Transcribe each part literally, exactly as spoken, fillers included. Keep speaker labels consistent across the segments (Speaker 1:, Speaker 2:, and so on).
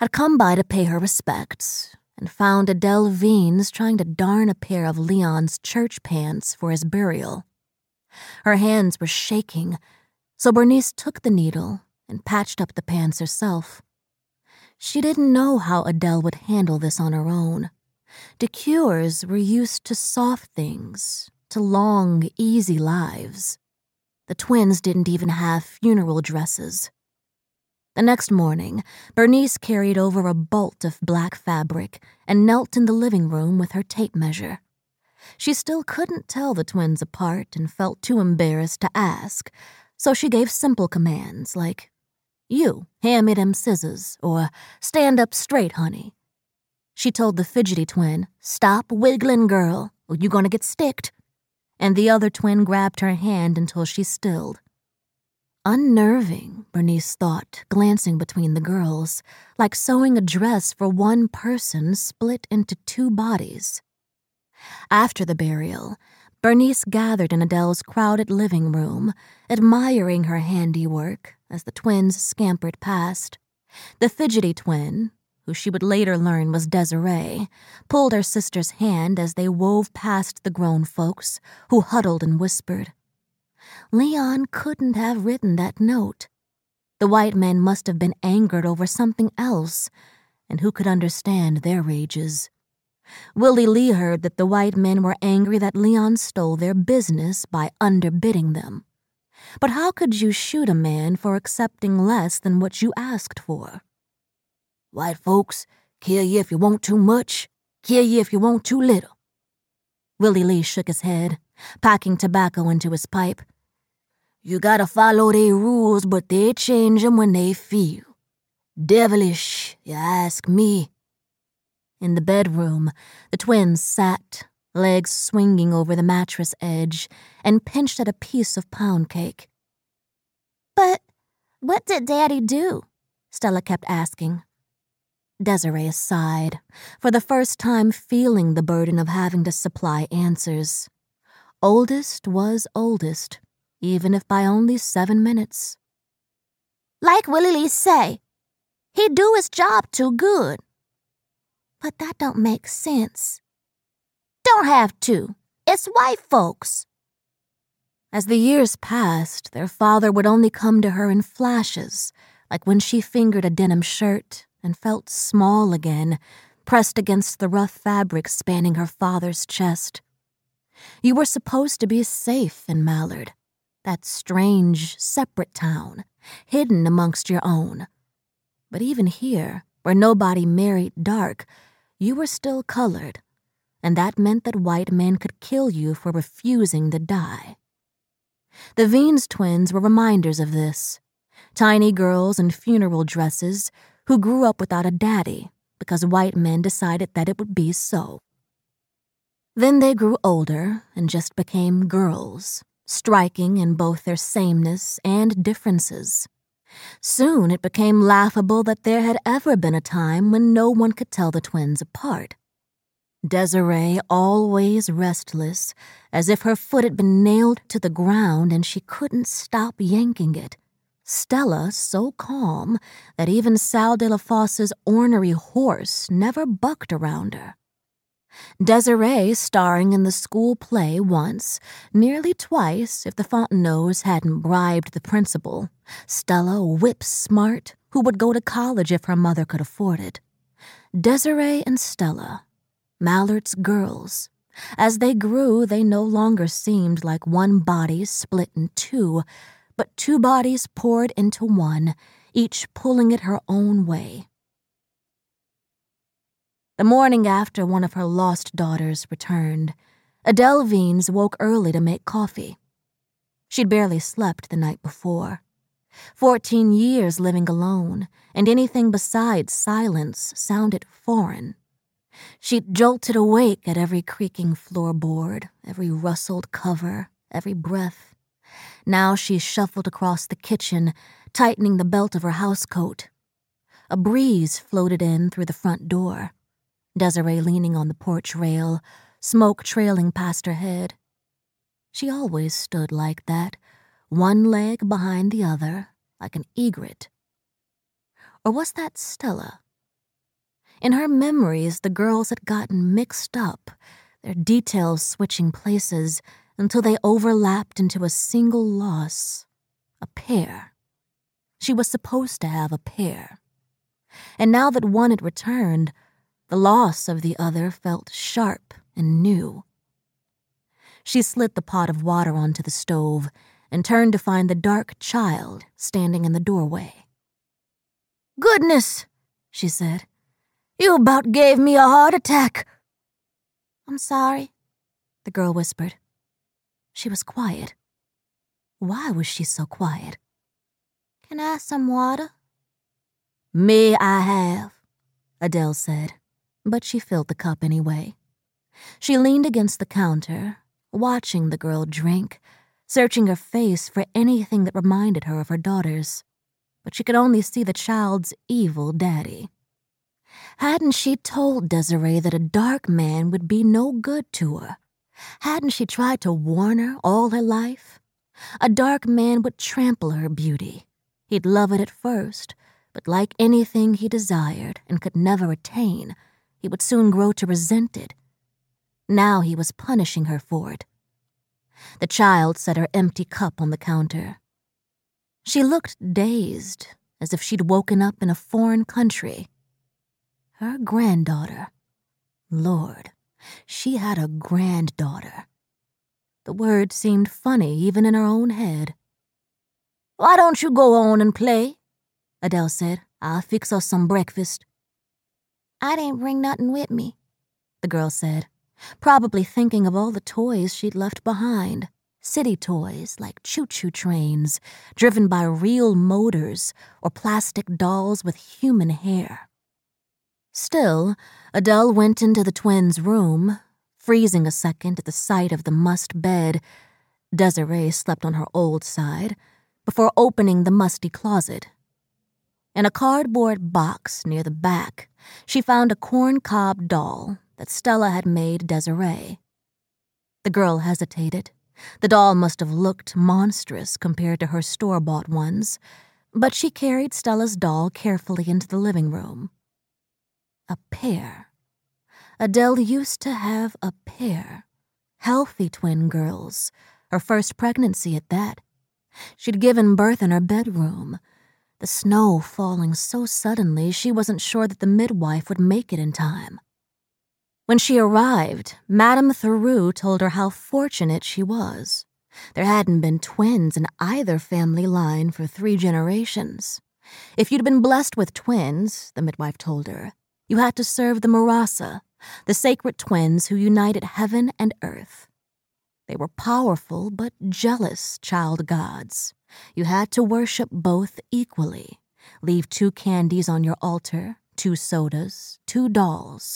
Speaker 1: had come by to pay her respects and found Adele Veens trying to darn a pair of Leon's church pants for his burial. Her hands were shaking, so Bernice took the needle and patched up the pants herself. She didn't know how Adele would handle this on her own. DeCures were used to soft things, to long, easy lives. The twins didn't even have funeral dresses. The next morning, Bernice carried over a bolt of black fabric and knelt in the living room with her tape measure. She still couldn't tell the twins apart and felt too embarrassed to ask, so she gave simple commands like, "You, hand me them scissors," or "Stand up straight, honey." She told the fidgety twin, "Stop wiggling, girl, or you gonna get sticked," and the other twin grabbed her hand until she stilled. Unnerving, Bernice thought, glancing between the girls, like sewing a dress for one person split into two bodies. After the burial, Bernice gathered in Adele's crowded living room, admiring her handiwork as the twins scampered past. The fidgety twin, who she would later learn was Desiree, pulled her sister's hand as they wove past the grown folks, who huddled and whispered. Leon couldn't have written that note. The white men must have been angered over something else, and who could understand their rages? Willie Lee heard that the white men were angry that Leon stole their business by underbidding them. But how could you shoot a man for accepting less than what you asked for? "White folks, kill you if you want too much, kill you if you want too little." Willie Lee shook his head, packing tobacco into his pipe. "You gotta follow their rules, but they change 'em when they feel. Devilish, you ask me." In the bedroom, the twins sat, legs swinging over the mattress edge, and pinched at a piece of pound cake. "But what did Daddy do?" Stella kept asking. Desiree sighed, for the first time feeling the burden of having to supply answers. Oldest was oldest, even if by only seven minutes. "Like Willie Lee say, he do his job too good." "But that don't make sense." "Don't have to. It's white folks." As the years passed, their father would only come to her in flashes, like when she fingered a denim shirt and felt small again, pressed against the rough fabric spanning her father's chest. You were supposed to be safe in Mallard, that strange, separate town, hidden amongst your own. But even here, where nobody married dark, you were still colored, and that meant that white men could kill you for refusing to die. The Veens twins were reminders of this, tiny girls in funeral dresses who grew up without a daddy because white men decided that it would be so. Then they grew older and just became girls, striking in both their sameness and differences. Soon it became laughable that there had ever been a time when no one could tell the twins apart. Desiree, always restless, as if her foot had been nailed to the ground and she couldn't stop yanking it. Stella, so calm that even Sal de la Fosse's ornery horse never bucked around her. Desiree starring in the school play once, nearly twice if the Fontenot hadn't bribed the principal. Stella whip-smart, who would go to college if her mother could afford it. Desiree and Stella, Mallard's girls. As they grew, they no longer seemed like one body split in two, but two bodies poured into one, each pulling it her own way. The morning after one of her lost daughters returned, Adele Veens woke early to make coffee. She'd barely slept the night before. Fourteen years living alone, and anything besides silence sounded foreign. She jolted awake at every creaking floorboard, every rustled cover, every breath. Now she shuffled across the kitchen, tightening the belt of her housecoat. A breeze floated in through the front door. Desiree leaning on the porch rail, smoke trailing past her head. She always stood like that, one leg behind the other, like an egret. Or was that Stella, In her memories, the girls had gotten mixed up, their details switching places until they overlapped into a single loss, a pair. She was supposed to have a pair. And now that one had returned, the loss of the other felt sharp and new. She slid the pot of water onto the stove and turned to find the dark child standing in the doorway. "Goodness," she said. "You about gave me a heart attack." "I'm sorry," the girl whispered. She was quiet. Why was she so quiet? "Can I have some water?" "May I have?" Adele said, but she filled the cup anyway. She leaned against the counter, watching the girl drink, searching her face for anything that reminded her of her daughters, but she could only see the child's evil daddy. Hadn't she told Desiree that a dark man would be no good to her? Hadn't she tried to warn her all her life? A dark man would trample her beauty. He'd love it at first, but like anything he desired and could never attain, he would soon grow to resent it. Now he was punishing her for it. The child set her empty cup on the counter. She looked dazed, as if she'd woken up in a foreign country. Her granddaughter. Lord, she had a granddaughter. The word seemed funny even in her own head. "Why don't you go on and play?" Adele said. "I'll fix us some breakfast." "I didn't bring nothing with me," the girl said, probably thinking of all the toys she'd left behind. City toys like choo-choo trains, driven by real motors, or plastic dolls with human hair. Still, Adele went into the twins' room, freezing a second at the sight of the mussed bed. Desiree slept on her old side, before opening the musty closet. In a cardboard box near the back, she found a corncob doll that Stella had made Desiree. The girl hesitated. The doll must have looked monstrous compared to her store-bought ones, but she carried Stella's doll carefully into the living room. A pair. Adele used to have a pair. Healthy twin girls, her first pregnancy at that. She'd given birth in her bedroom, the snow falling so suddenly she wasn't sure that the midwife would make it in time. When she arrived, Madame Theroux told her how fortunate she was. There hadn't been twins in either family line for three generations. If you'd been blessed with twins, the midwife told her, you had to serve the Marasa, the sacred twins who united heaven and earth. They were powerful but jealous child gods. You had to worship both equally. Leave two candies on your altar, two sodas, two dolls.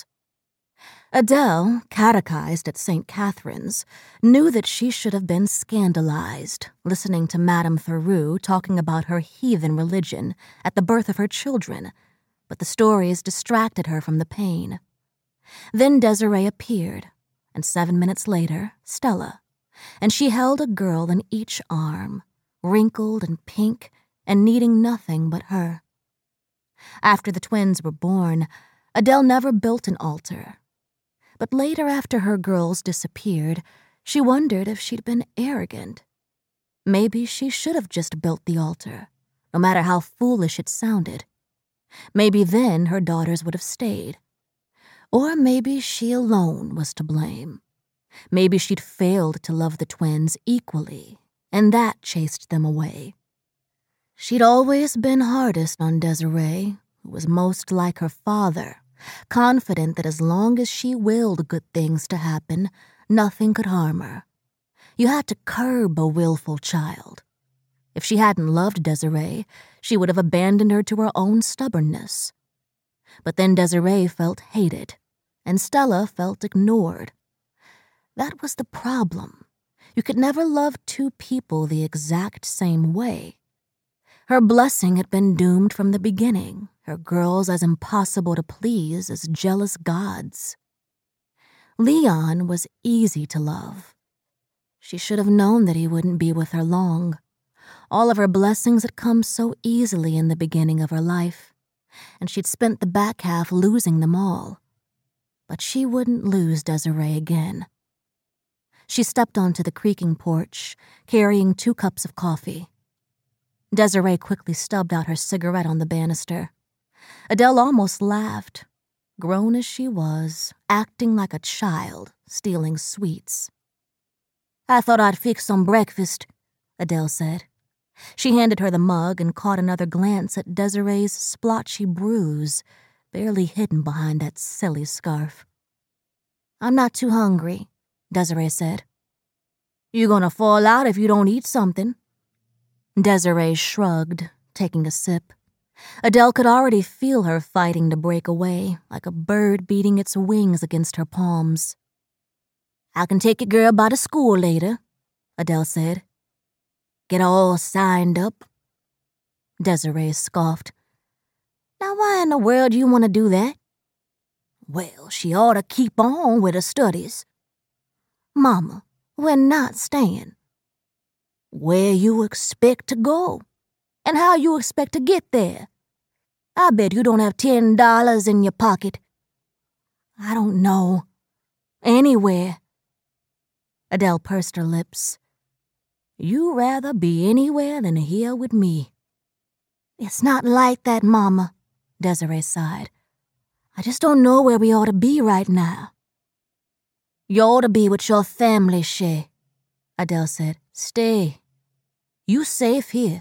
Speaker 1: Adele, catechized at Saint Catherine's, knew that she should have been scandalized, listening to Madame Theroux talking about her heathen religion at the birth of her children, but the stories distracted her from the pain. Then Desiree appeared, and seven minutes later, Stella, and she held a girl in each arm, wrinkled and pink and needing nothing but her. After the twins were born, Adele never built an altar. But later, after her girls disappeared, she wondered if she'd been arrogant. Maybe she should have just built the altar, no matter how foolish it sounded. Maybe then her daughters would have stayed. Or maybe she alone was to blame. Maybe she'd failed to love the twins equally, and that chased them away. She'd always been hardest on Desiree, who was most like her father, confident that as long as she willed good things to happen, nothing could harm her. You had to curb a willful child. If she hadn't loved Desiree, she would have abandoned her to her own stubbornness. But then Desiree felt hated, and Stella felt ignored. That was the problem. You could never love two people the exact same way. Her blessing had been doomed from the beginning, her girls as impossible to please as jealous gods. Leon was easy to love. She should have known that he wouldn't be with her long. All of her blessings had come so easily in the beginning of her life. and she'd spent the back half losing them all. But she wouldn't lose Desiree again. She stepped onto the creaking porch, carrying two cups of coffee. Desiree quickly stubbed out her cigarette on the banister. Adele almost laughed, grown as she was, acting like a child, stealing sweets. "I thought I'd fix some breakfast," Adele said. She handed her the mug and caught another glance at Desiree's splotchy bruise, barely hidden behind that silly scarf. "I'm not too hungry," Desiree said. "You're gonna fall out if you don't eat something." Desiree shrugged, taking a sip. Adele could already feel her fighting to break away, like a bird beating its wings against her palms. "I can take your girl by the school later," Adele said. "Get all signed up." Desiree scoffed. "Now why in the world do you want to do that?" "Well, she ought to keep on with her studies." "Mama, we're not staying." "Where you expect to go? And how you expect to get there? I bet you don't have ten dollars in your pocket." "I don't know. Anywhere." Adele pursed her lips. "You rather be anywhere than here with me." "It's not like that, Mama," Desiree sighed. "I just don't know where we ought to be right now." "You ought to be with your family, Shay," Adele said. "Stay. You safe here."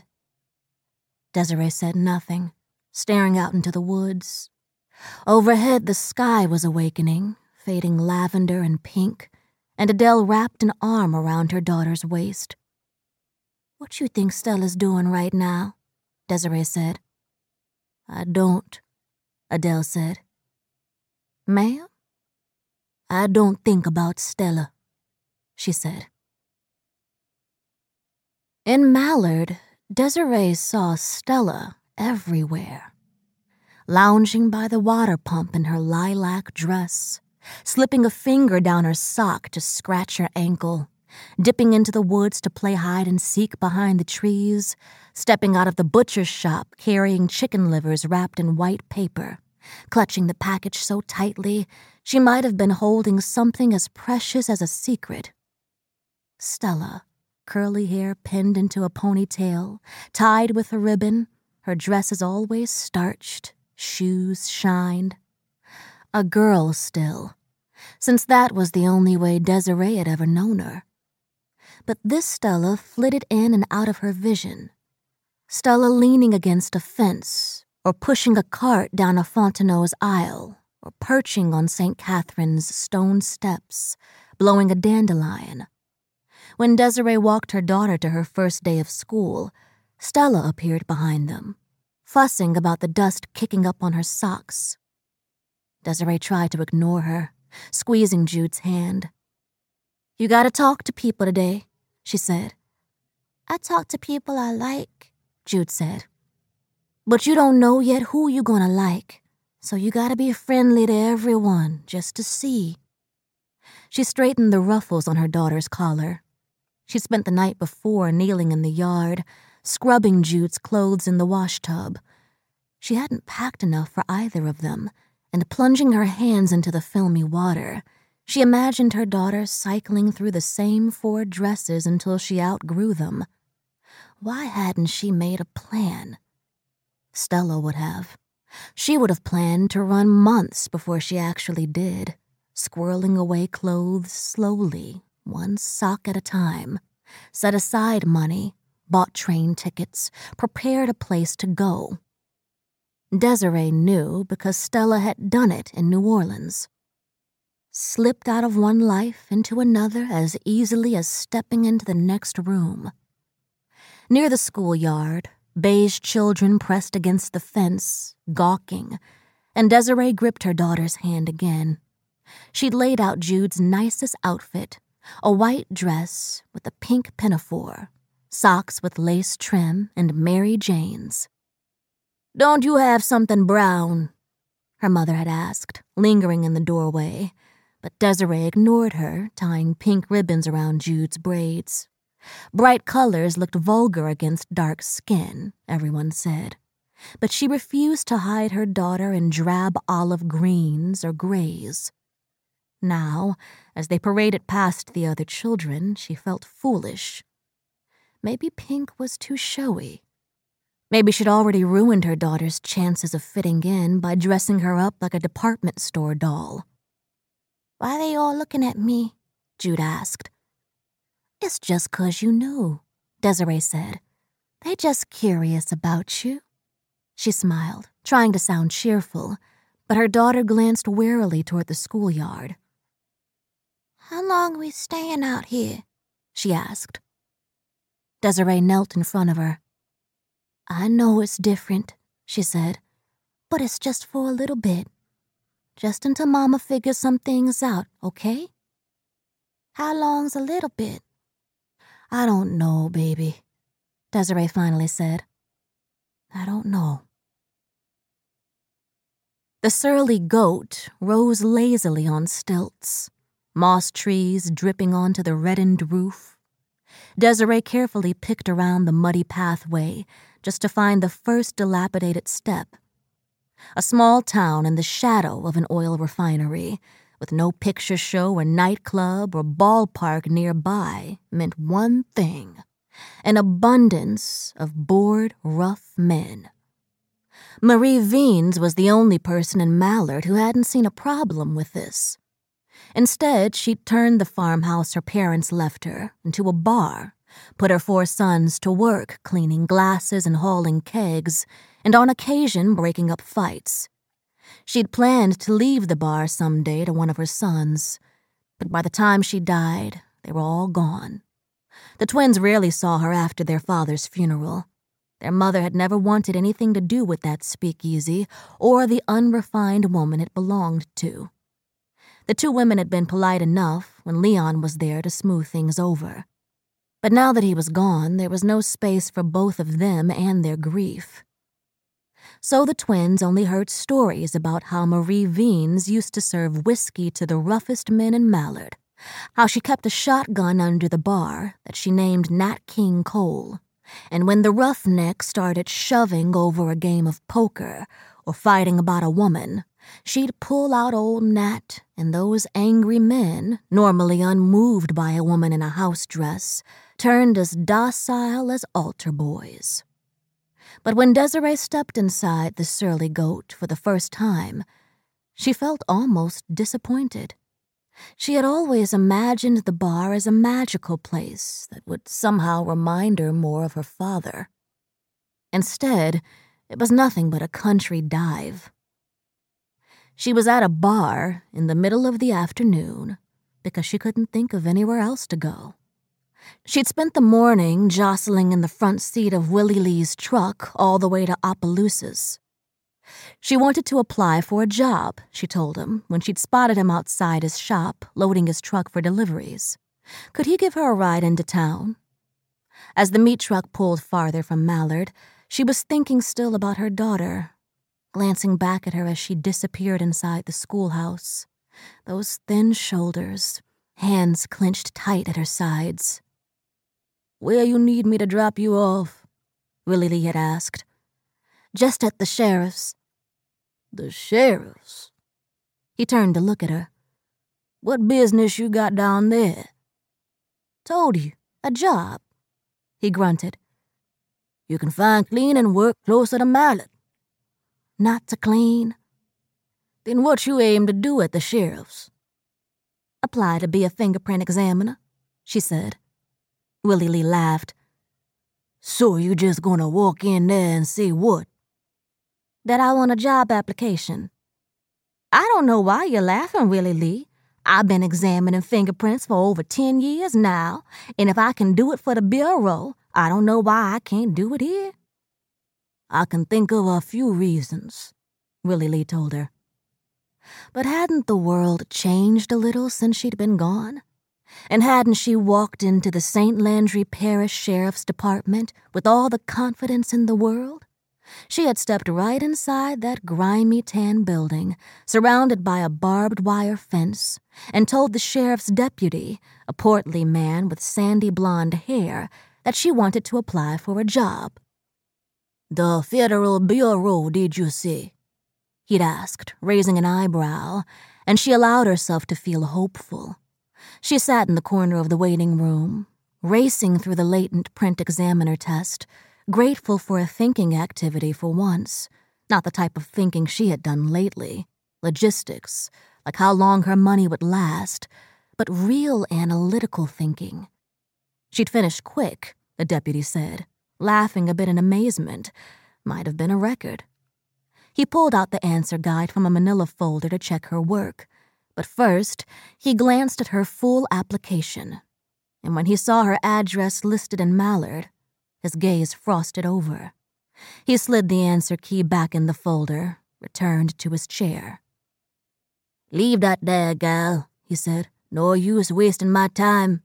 Speaker 1: Desiree said nothing, staring out into the woods. Overhead, the sky was awakening, fading lavender and pink, and Adele wrapped an arm around her daughter's waist. "What you think Stella's doing right now?" Desiree said. "I don't," Adele said. "Ma'am?" "I don't think about Stella," she said. In Mallard, Desiree saw Stella everywhere. Lounging by the water pump in her lilac dress, slipping a finger down her sock to scratch her ankle, dipping into the woods to play hide and seek behind the trees, stepping out of the butcher's shop carrying chicken livers wrapped in white paper, clutching the package so tightly she might have been holding something as precious as a secret. Stella, curly hair pinned into a ponytail, tied with a ribbon, her dress as always starched, shoes shined. A girl still, since that was the only way Desiree had ever known her. But this Stella flitted in and out of her vision. Stella leaning against a fence, or pushing a cart down a Fontenot's aisle, or perching on Saint Catherine's stone steps, blowing a dandelion. When Desiree walked her daughter to her first day of school, Stella appeared behind them, fussing about the dust kicking up on her socks. Desiree tried to ignore her, squeezing Jude's hand. "You gotta talk to people today," she said. "I talk to people I like," Jude said. "But you don't know yet who you gonna like, so you gotta be friendly to everyone just to see." She straightened the ruffles on her daughter's collar. She spent the night before kneeling in the yard, scrubbing Jude's clothes in the washtub. She hadn't packed enough for either of them, and plunging her hands into the filmy water, she imagined her daughter cycling through the same four dresses until she outgrew them. Why hadn't she made a plan? Stella would have. She would have planned to run months before she actually did, squirreling away clothes slowly, one sock at a time, set aside money, bought train tickets, prepared a place to go. Desiree knew because Stella had done it in New Orleans. Slipped out of one life into another as easily as stepping into the next room. Near the schoolyard, beige children pressed against the fence, gawking, and Desiree gripped her daughter's hand again. She'd laid out Jude's nicest outfit, a white dress with a pink pinafore, socks with lace trim, and Mary Jane's. "Don't you have something brown?" her mother had asked, lingering in the doorway, but Desiree ignored her, tying pink ribbons around Jude's braids. Bright colors looked vulgar against dark skin, everyone said. but she refused to hide her daughter in drab olive greens or grays. Now, as they paraded past the other children, she felt foolish. Maybe pink was too showy. Maybe she'd already ruined her daughter's chances of fitting in by dressing her up like a department store doll. "Why they all looking at me?" Jude asked. "It's just 'cause you knew," Desiree said. "They just curious about you." She smiled, trying to sound cheerful, but her daughter glanced warily toward the schoolyard. "How long we staying out here?" she asked. Desiree knelt in front of her. "I know it's different," she said, "but it's just for a little bit. Just until Mama figures some things out, okay?" "How long's a little bit?" "I don't know, baby," Desiree finally said. "I don't know." The surly goat rose lazily on stilts, moss trees dripping onto the reddened roof. Desiree carefully picked around the muddy pathway just to find the first dilapidated step. A small town in the shadow of an oil refinery, with no picture show or nightclub or ballpark nearby, meant one thing: an abundance of bored, rough men. Marie Veens was the only person in Mallard who hadn't seen a problem with this. Instead, she'd turned the farmhouse her parents left her into a bar, put her four sons to work cleaning glasses and hauling kegs, and on occasion breaking up fights. She'd planned to leave the bar someday to one of her sons, but by the time she died, they were all gone. The twins rarely saw her after their father's funeral. Their mother had never wanted anything to do with that speakeasy or the unrefined woman it belonged to. The two women had been polite enough when Leon was there to smooth things over. But now that he was gone, there was no space for both of them and their grief. So the twins only heard stories about how Marie Veens used to serve whiskey to the roughest men in Mallard, how she kept a shotgun under the bar that she named Nat King Cole, and when the roughnecks started shoving over a game of poker or fighting about a woman, she'd pull out old Nat, and those angry men, normally unmoved by a woman in a house dress, turned as docile as altar boys. But when Desiree stepped inside the surly goat for the first time, she felt almost disappointed. She had always imagined the bar as a magical place that would somehow remind her more of her father. Instead, it was nothing but a country dive. She was at a bar in the middle of the afternoon because she couldn't think of anywhere else to go. She'd spent the morning jostling in the front seat of Willie Lee's truck all the way to Opelousas. She wanted to apply for a job, she told him, when she'd spotted him outside his shop, loading his truck for deliveries. Could he give her a ride into town? As the meat truck pulled farther from Mallard, she was thinking still about her daughter, glancing back at her as she disappeared inside the schoolhouse. Those thin shoulders, hands clenched tight at her sides. "Where you need me to drop you off?" Willie Lee had asked. "Just at the sheriff's." "The sheriff's?" He turned to look at her. "What business you got down there?" "Told you, a job," he grunted. "You can find cleaning work closer to Mallard." "Not to clean." "Then what you aim to do at the sheriff's?" "Apply to be a fingerprint examiner," she said. Willie Lee laughed. "So you just gonna walk in there and say what?" "That I want a job application." "I don't know why you're laughing, Willie Lee. I've been examining fingerprints for over ten years now, and if I can do it for the Bureau, I don't know why I can't do it here." "I can think of a few reasons," Willie Lee told her. But hadn't the world changed a little since she'd been gone? And hadn't she walked into the Saint Landry Parish Sheriff's Department with all the confidence in the world? She had stepped right inside that grimy tan building, surrounded by a barbed wire fence, and told the sheriff's deputy, a portly man with sandy blonde hair, that she wanted to apply for a job. "The Federal Bureau, did you see?" he'd asked, raising an eyebrow, and she allowed herself to feel hopeful. She sat in the corner of the waiting room, racing through the latent print examiner test, grateful for a thinking activity for once, not the type of thinking she had done lately, logistics, like how long her money would last, but real analytical thinking. She'd finished quick, the deputy said, laughing a bit in amazement. Might have been a record. He pulled out the answer guide from a manila folder to check her work, but first he glanced at her full application, and when he saw her address listed in Mallard, his gaze frosted over. He slid the answer key back in the folder, returned to his chair. "Leave that there, gal," he said. "No use wasting my time."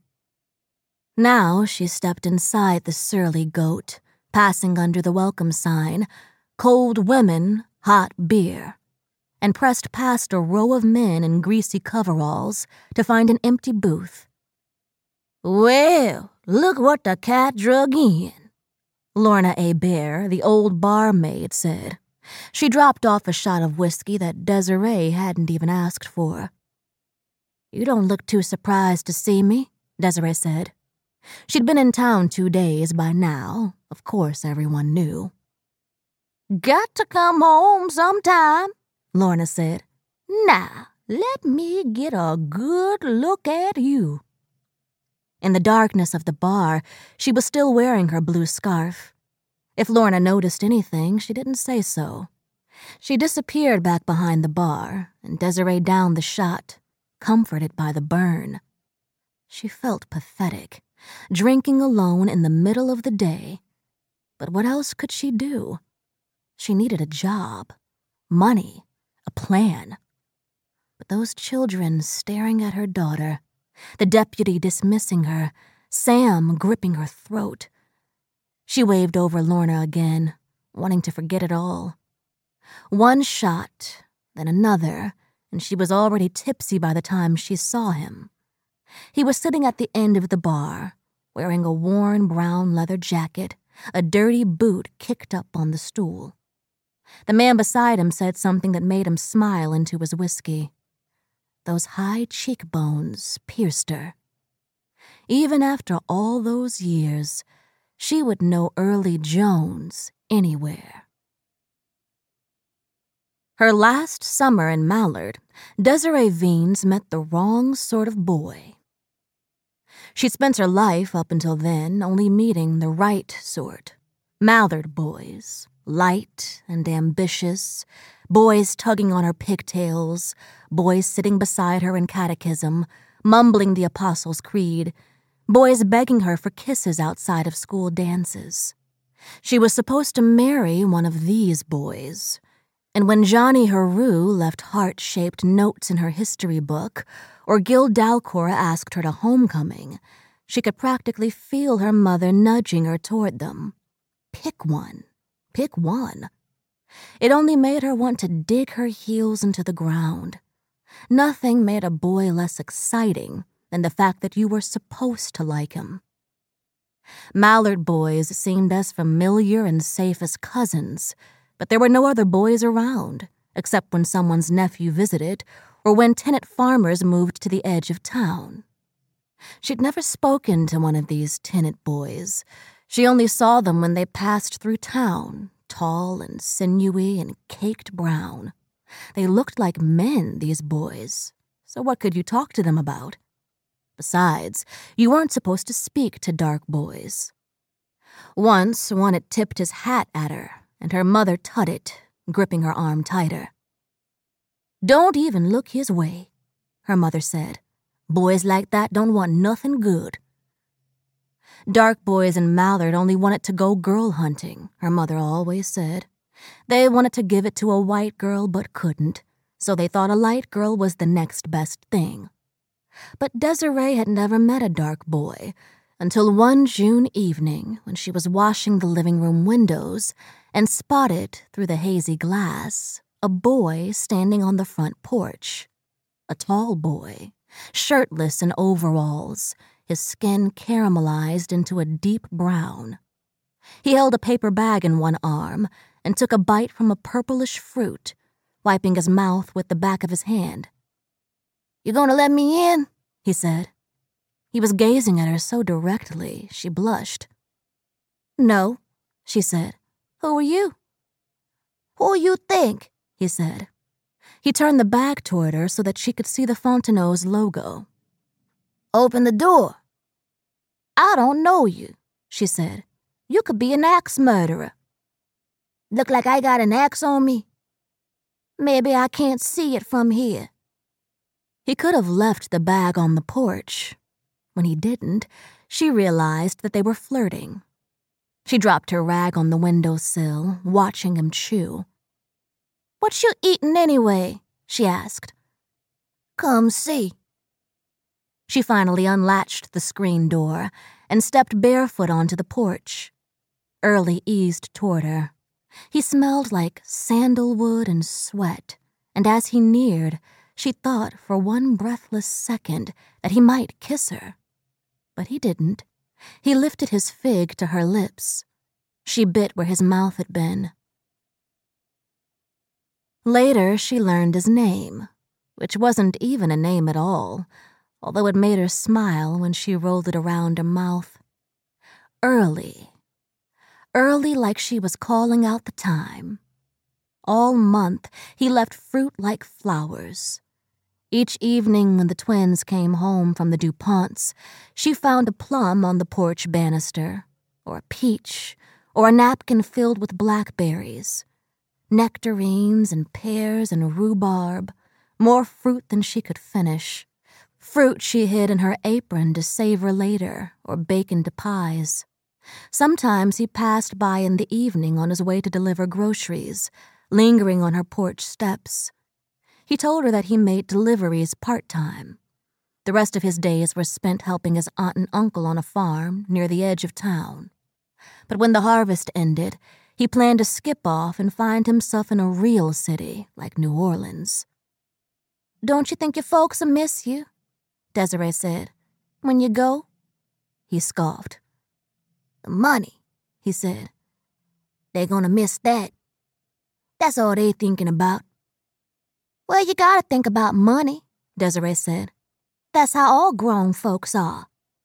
Speaker 1: Now she stepped inside the surly goat, passing under the welcome sign, "Cold women, hot beer," and pressed past a row of men in greasy coveralls to find an empty booth. "Well, look what the cat drug in," Lorna A. Bear, the old barmaid, said. She dropped off a shot of whiskey that Desiree hadn't even asked for. "You don't look too surprised to see me," Desiree said. She'd been in town two days by now, of course everyone knew. "Got to come home sometime," Lorna said. "Now, let me get a good look at you." In the darkness of the bar, she was still wearing her blue scarf. If Lorna noticed anything, she didn't say so. She disappeared back behind the bar, and Desiree downed the shot, comforted by the burn. She felt pathetic, drinking alone in the middle of the day. But what else could she do? She needed a job, money, a plan. But those children staring at her daughter, the deputy dismissing her, Sam gripping her throat. She waved over Lorna again, wanting to forget it all. One shot, then another, and she was already tipsy by the time she saw him. He was sitting at the end of the bar, wearing a worn brown leather jacket, a dirty boot kicked up on the stool. The man beside him said something that made him smile into his whiskey. Those high cheekbones pierced her. Even after all those years, she would know Early Jones anywhere. Her last summer in Mallard, Desiree Veens met the wrong sort of boy. She'd spent her life up until then only meeting the right sort. Mallard boys, light and ambitious, boys tugging on her pigtails, boys sitting beside her in catechism, mumbling the Apostles' Creed, boys begging her for kisses outside of school dances. She was supposed to marry one of these boys, and when Johnny Haru left heart-shaped notes in her history book, or Gil Dalcora asked her to homecoming, she could practically feel her mother nudging her toward them. Pick one. Pick one. It only made her want to dig her heels into the ground. Nothing made a boy less exciting than the fact that you were supposed to like him. Mallard boys seemed as familiar and safe as cousins, but there were no other boys around, except when someone's nephew visited or when tenant farmers moved to the edge of town. She'd never spoken to one of these tenant boys. She only saw them when they passed through town, tall and sinewy and caked brown. They looked like men, these boys, so what could you talk to them about? Besides, you weren't supposed to speak to dark boys. Once, one had tipped his hat at her, and her mother tutted, gripping her arm tighter. "Don't even look his way," her mother said. "Boys like that don't want nothing good." Dark boys in Mallard only wanted to go girl hunting, her mother always said. They wanted to give it to a white girl but couldn't, so they thought a light girl was the next best thing. But Desiree had never met a dark boy until one June evening when she was washing the living room windows and spotted, through the hazy glass, a boy standing on the front porch. A tall boy, shirtless in overalls, his skin caramelized into a deep brown. He held a paper bag in one arm and took a bite from a purplish fruit, wiping his mouth with the back of his hand. "You gonna let me in?" he said. He was gazing at her so directly, she blushed. "No," she said. "Who are you?" "Who you think?" he said. He turned the bag toward her so that she could see the Fontenot's logo. "Open the door." "I don't know you," she said. "You could be an axe murderer." "Look like I got an axe on me?" "Maybe I can't see it from here." He could have left the bag on the porch. When he didn't, she realized that they were flirting. She dropped her rag on the windowsill, watching him chew. "What you eatin' anyway?" she asked. "Come see." She finally unlatched the screen door and stepped barefoot onto the porch. Early eased toward her. He smelled like sandalwood and sweat, and as he neared, she thought for one breathless second that he might kiss her. But he didn't. He lifted his fig to her lips. She bit where his mouth had been. Later, she learned his name, which wasn't even a name at all, although it made her smile when she rolled it around her mouth. Early. Early like she was calling out the time. All month, he left fruit like flowers. Each evening when the twins came home from the DuPonts, she found a plum on the porch banister, or a peach, or a napkin filled with blackberries. Nectarines and pears and rhubarb, more fruit than she could finish. Fruit she hid in her apron to savor later or bake into pies. Sometimes he passed by in the evening on his way to deliver groceries, lingering on her porch steps. He told her that he made deliveries part-time. The rest of his days were spent helping his aunt and uncle on a farm near the edge of town. But when the harvest ended, he planned to skip off and find himself in a real city like New Orleans. "Don't you think your folks'll miss you?" Desiree said. "When you go?" He scoffed. "The money," he said. "They're gonna miss that. That's all they thinking about." "Well, you gotta think about money," Desiree said. "That's how all grown folks are."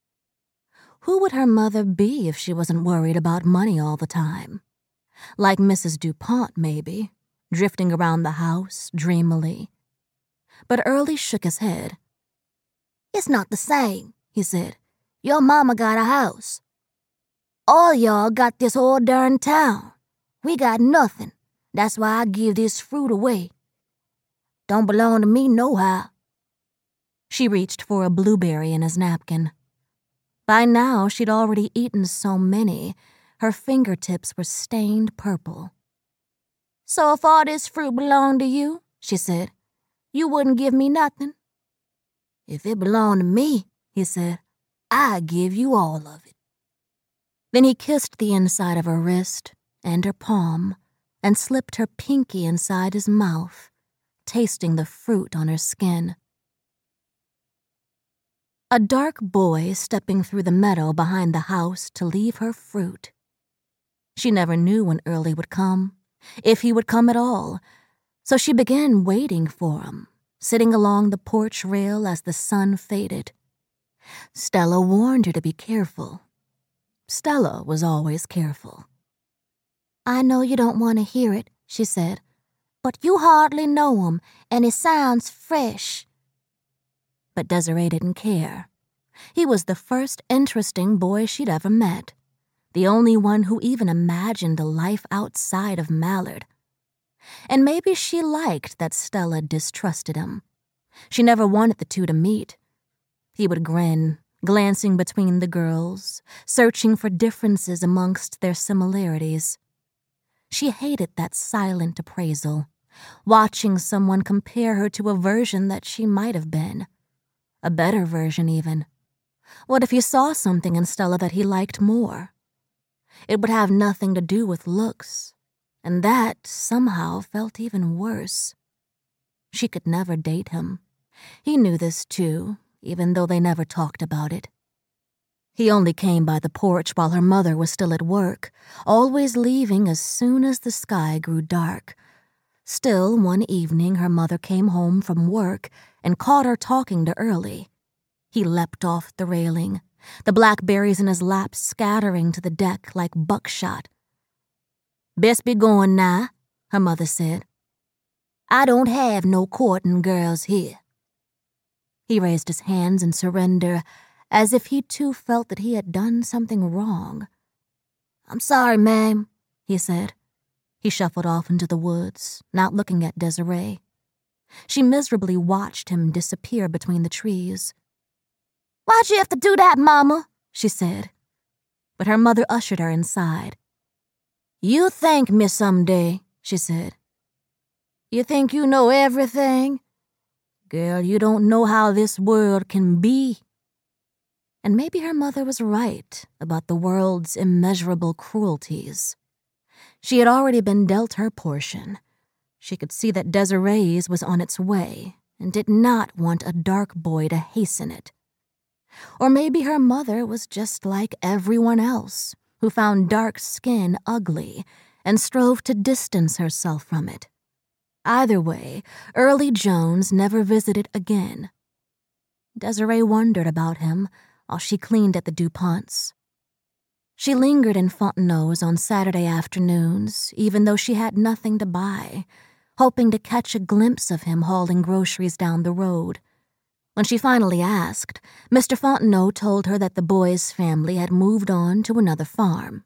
Speaker 1: Who would her mother be if she wasn't worried about money all the time? Like Missus DuPont, maybe, drifting around the house dreamily. But Early shook his head. "It's not the same," he said. "Your mama got a house. All y'all got this whole darn town. We got nothing. That's why I give this fruit away. Don't belong to me nohow." She reached for a blueberry in his napkin. By now, she'd already eaten so many, her fingertips were stained purple. "So if all this fruit belonged to you," she said, "you wouldn't give me nothing?" "If it belonged to me," he said, "I'd give you all of it." Then he kissed the inside of her wrist and her palm and slipped her pinky inside his mouth, tasting the fruit on her skin. A dark boy stepping through the meadow behind the house to leave her fruit. She never knew when Early would come, if he would come at all, so she began waiting for him, sitting along the porch rail as the sun faded. Stella warned her to be careful. Stella was always careful. "I know you don't want to hear it," she said, "but you hardly know him, and it sounds fresh." But Desiree didn't care. He was the first interesting boy she'd ever met, the only one who even imagined a life outside of Mallard. And maybe she liked that Stella distrusted him. She never wanted the two to meet. He would grin, glancing between the girls, searching for differences amongst their similarities. She hated that silent appraisal, watching someone compare her to a version that she might have been. A better version, even. What if he saw something in Stella that he liked more? It would have nothing to do with looks, and that somehow felt even worse. She could never date him. He knew this too, even though they never talked about it. He only came by the porch while her mother was still at work, always leaving as soon as the sky grew dark. Still, one evening her mother came home from work and caught her talking to Early. He leapt off the railing, the blackberries in his lap scattering to the deck like buckshot. "Best be going now," her mother said. "I don't have no courtin' girls here." He raised his hands in surrender, as if he too felt that he had done something wrong. "I'm sorry, ma'am," he said. He shuffled off into the woods, not looking at Desiree. She miserably watched him disappear between the trees. "Why'd you have to do that, Mama?" she said. But her mother ushered her inside. "You thank me someday," she said. "You think you know everything? Girl, you don't know how this world can be." And maybe her mother was right about the world's immeasurable cruelties. She had already been dealt her portion. She could see that Desiree's was on its way and did not want a dark boy to hasten it. Or maybe her mother was just like everyone else who found dark skin ugly and strove to distance herself from it. Either way, Early Jones never visited again. Desiree wondered about him while she cleaned at the DuPonts. She lingered in Fontenot's on Saturday afternoons, even though she had nothing to buy, hoping to catch a glimpse of him hauling groceries down the road. When she finally asked, Mister Fontenot told her that the boy's family had moved on to another farm.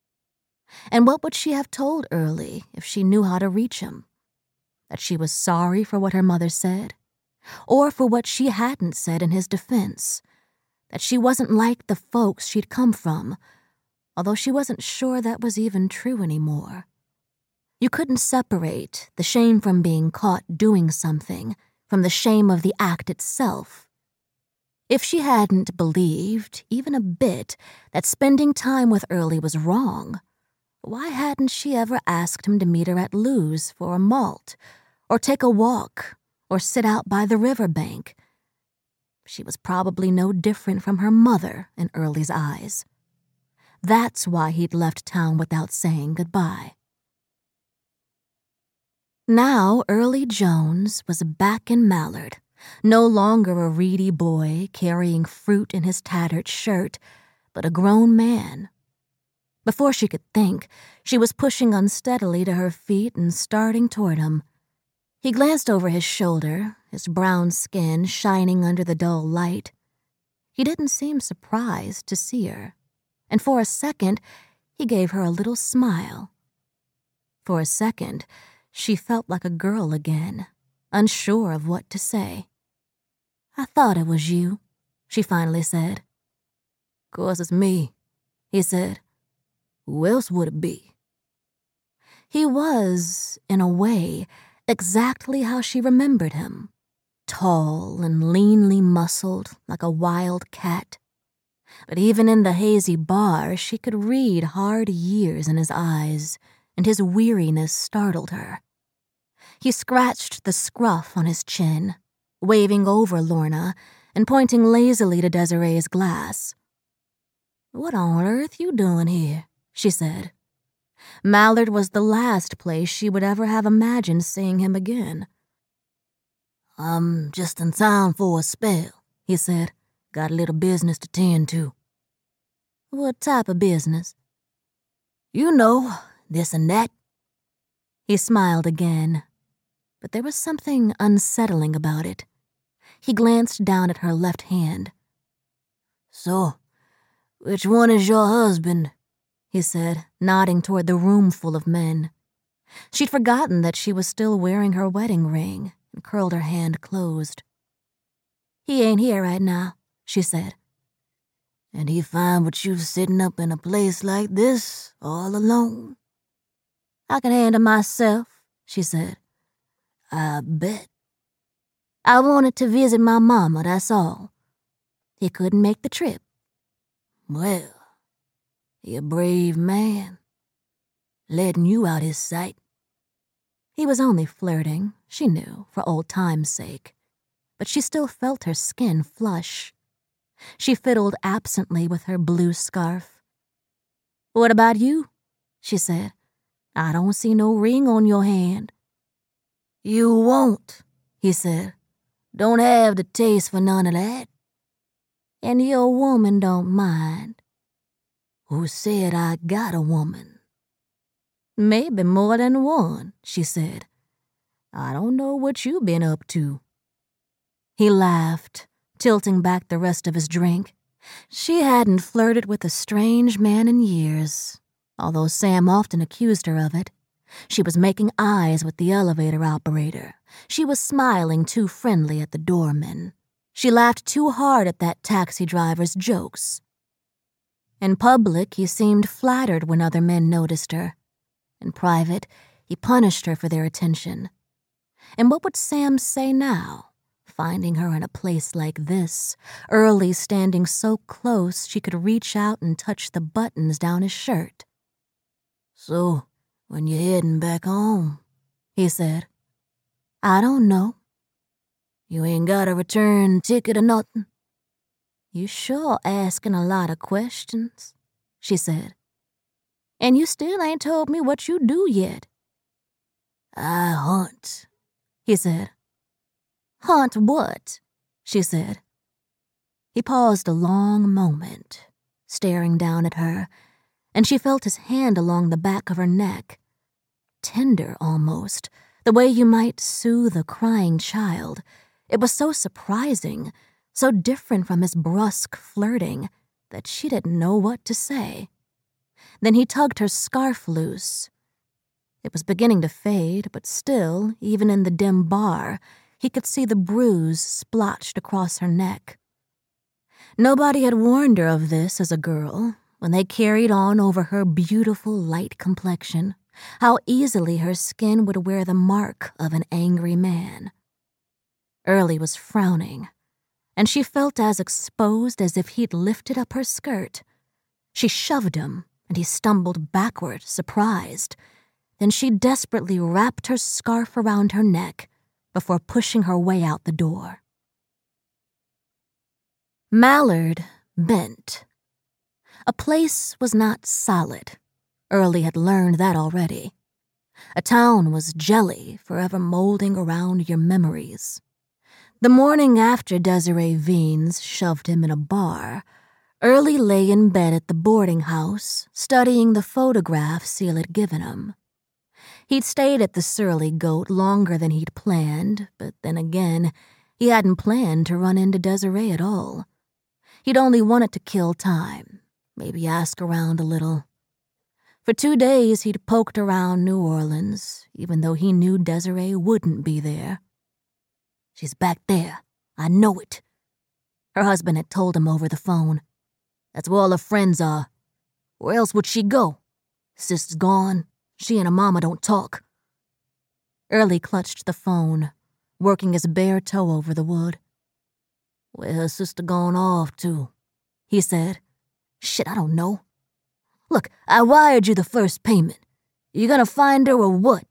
Speaker 1: And what would she have told Early if she knew how to reach him? That she was sorry for what her mother said? Or for what she hadn't said in his defense? That she wasn't like the folks she'd come from, although she wasn't sure that was even true anymore. You couldn't separate the shame from being caught doing something from the shame of the act itself. If she hadn't believed, even a bit, that spending time with Early was wrong, why hadn't she ever asked him to meet her at Lou's for a malt, or take a walk, or sit out by the riverbank? She was probably no different from her mother in Early's eyes. That's why he'd left town without saying goodbye. Now Early Jones was back in Mallard, no longer a reedy boy carrying fruit in his tattered shirt, but a grown man. Before she could think, she was pushing unsteadily to her feet and starting toward him. He glanced over his shoulder, his brown skin shining under the dull light. He didn't seem surprised to see her, and for a second, he gave her a little smile. For a second, she felt like a girl again, unsure of what to say. "I thought it was you," she finally said. "'Course it's me," he said. "Who else would it be?" He was, in a way, exactly how she remembered him. Tall and leanly muscled like a wild cat. But even in the hazy bar, she could read hard years in his eyes, and his weariness startled her. He scratched the scruff on his chin, waving over Lorna and pointing lazily to Desiree's glass. "What on earth you doing here?" she said. Mallard was the last place she would ever have imagined seeing him again. "I'm just in town for a spell," he said. "Got a little business to tend to." "What type of business?" "You know, this and that." He smiled again, but there was something unsettling about it. He glanced down at her left hand. "So, which one is your husband?" he said, nodding toward the room full of men. She'd forgotten that she was still wearing her wedding ring and curled her hand closed. "He ain't here right now," she said. "And he fine with you sitting up in a place like this, all alone?" "I can handle myself," she said. "I bet." "I wanted to visit my mama, that's all. He couldn't make the trip." "Well, he a brave man, letting you out his sight." He was only flirting, she knew, for old time's sake, but she still felt her skin flush. She fiddled absently with her blue scarf. "What about you?" she said. "I don't see no ring on your hand." "You won't," he said. "Don't have the taste for none of that." "And your woman don't mind." "Who said I got a woman?" "Maybe more than one," she said. "I don't know what you been up to." He laughed, tilting back the rest of his drink. She hadn't flirted with a strange man in years, although Sam often accused her of it. She was making eyes with the elevator operator. She was smiling too friendly at the doorman. She laughed too hard at that taxi driver's jokes. In public, he seemed flattered when other men noticed her. In private, he punished her for their attention. And what would Sam say now, finding her in a place like this, Early standing so close she could reach out and touch the buttons down his shirt? "So, when you heading back home?" he said. "I don't know." "You ain't got a return ticket or nothing?" "You sure asking a lot of questions," she said. "And you still ain't told me what you do yet." "I hunt," he said. "Hunt what?" she said. He paused a long moment, staring down at her, and she felt his hand along the back of her neck. Tender almost, the way you might soothe a crying child. It was so surprising, so different from his brusque flirting, that she didn't know what to say. Then he tugged her scarf loose. It was beginning to fade, but still, even in the dim bar, he could see the bruise splotched across her neck. Nobody had warned her of this as a girl, when they carried on over her beautiful light complexion, how easily her skin would wear the mark of an angry man. Early was frowning, and she felt as exposed as if he'd lifted up her skirt. She shoved him, and he stumbled backward, surprised. Then she desperately wrapped her scarf around her neck before pushing her way out the door. Mallard bent. A place was not solid. Early had learned that already. A town was jelly, forever molding around your memories. The morning after Desiree Veens shoved him in a bar, Early lay in bed at the boarding house, studying the photograph Seal had given him. He'd stayed at the Surly Goat longer than he'd planned, but then again, he hadn't planned to run into Desiree at all. He'd only wanted to kill time, maybe ask around a little. For two days, he'd poked around New Orleans, even though he knew Desiree wouldn't be there. "She's back there. I know it," her husband had told him over the phone. "That's where all her friends are. Where else would she go? Sister's gone. She and her mama don't talk." Early clutched the phone, working his bare toe over the wood. "Where her sister gone off to?" he said. "Shit, I don't know. Look, I wired you the first payment. You gonna find her or what?"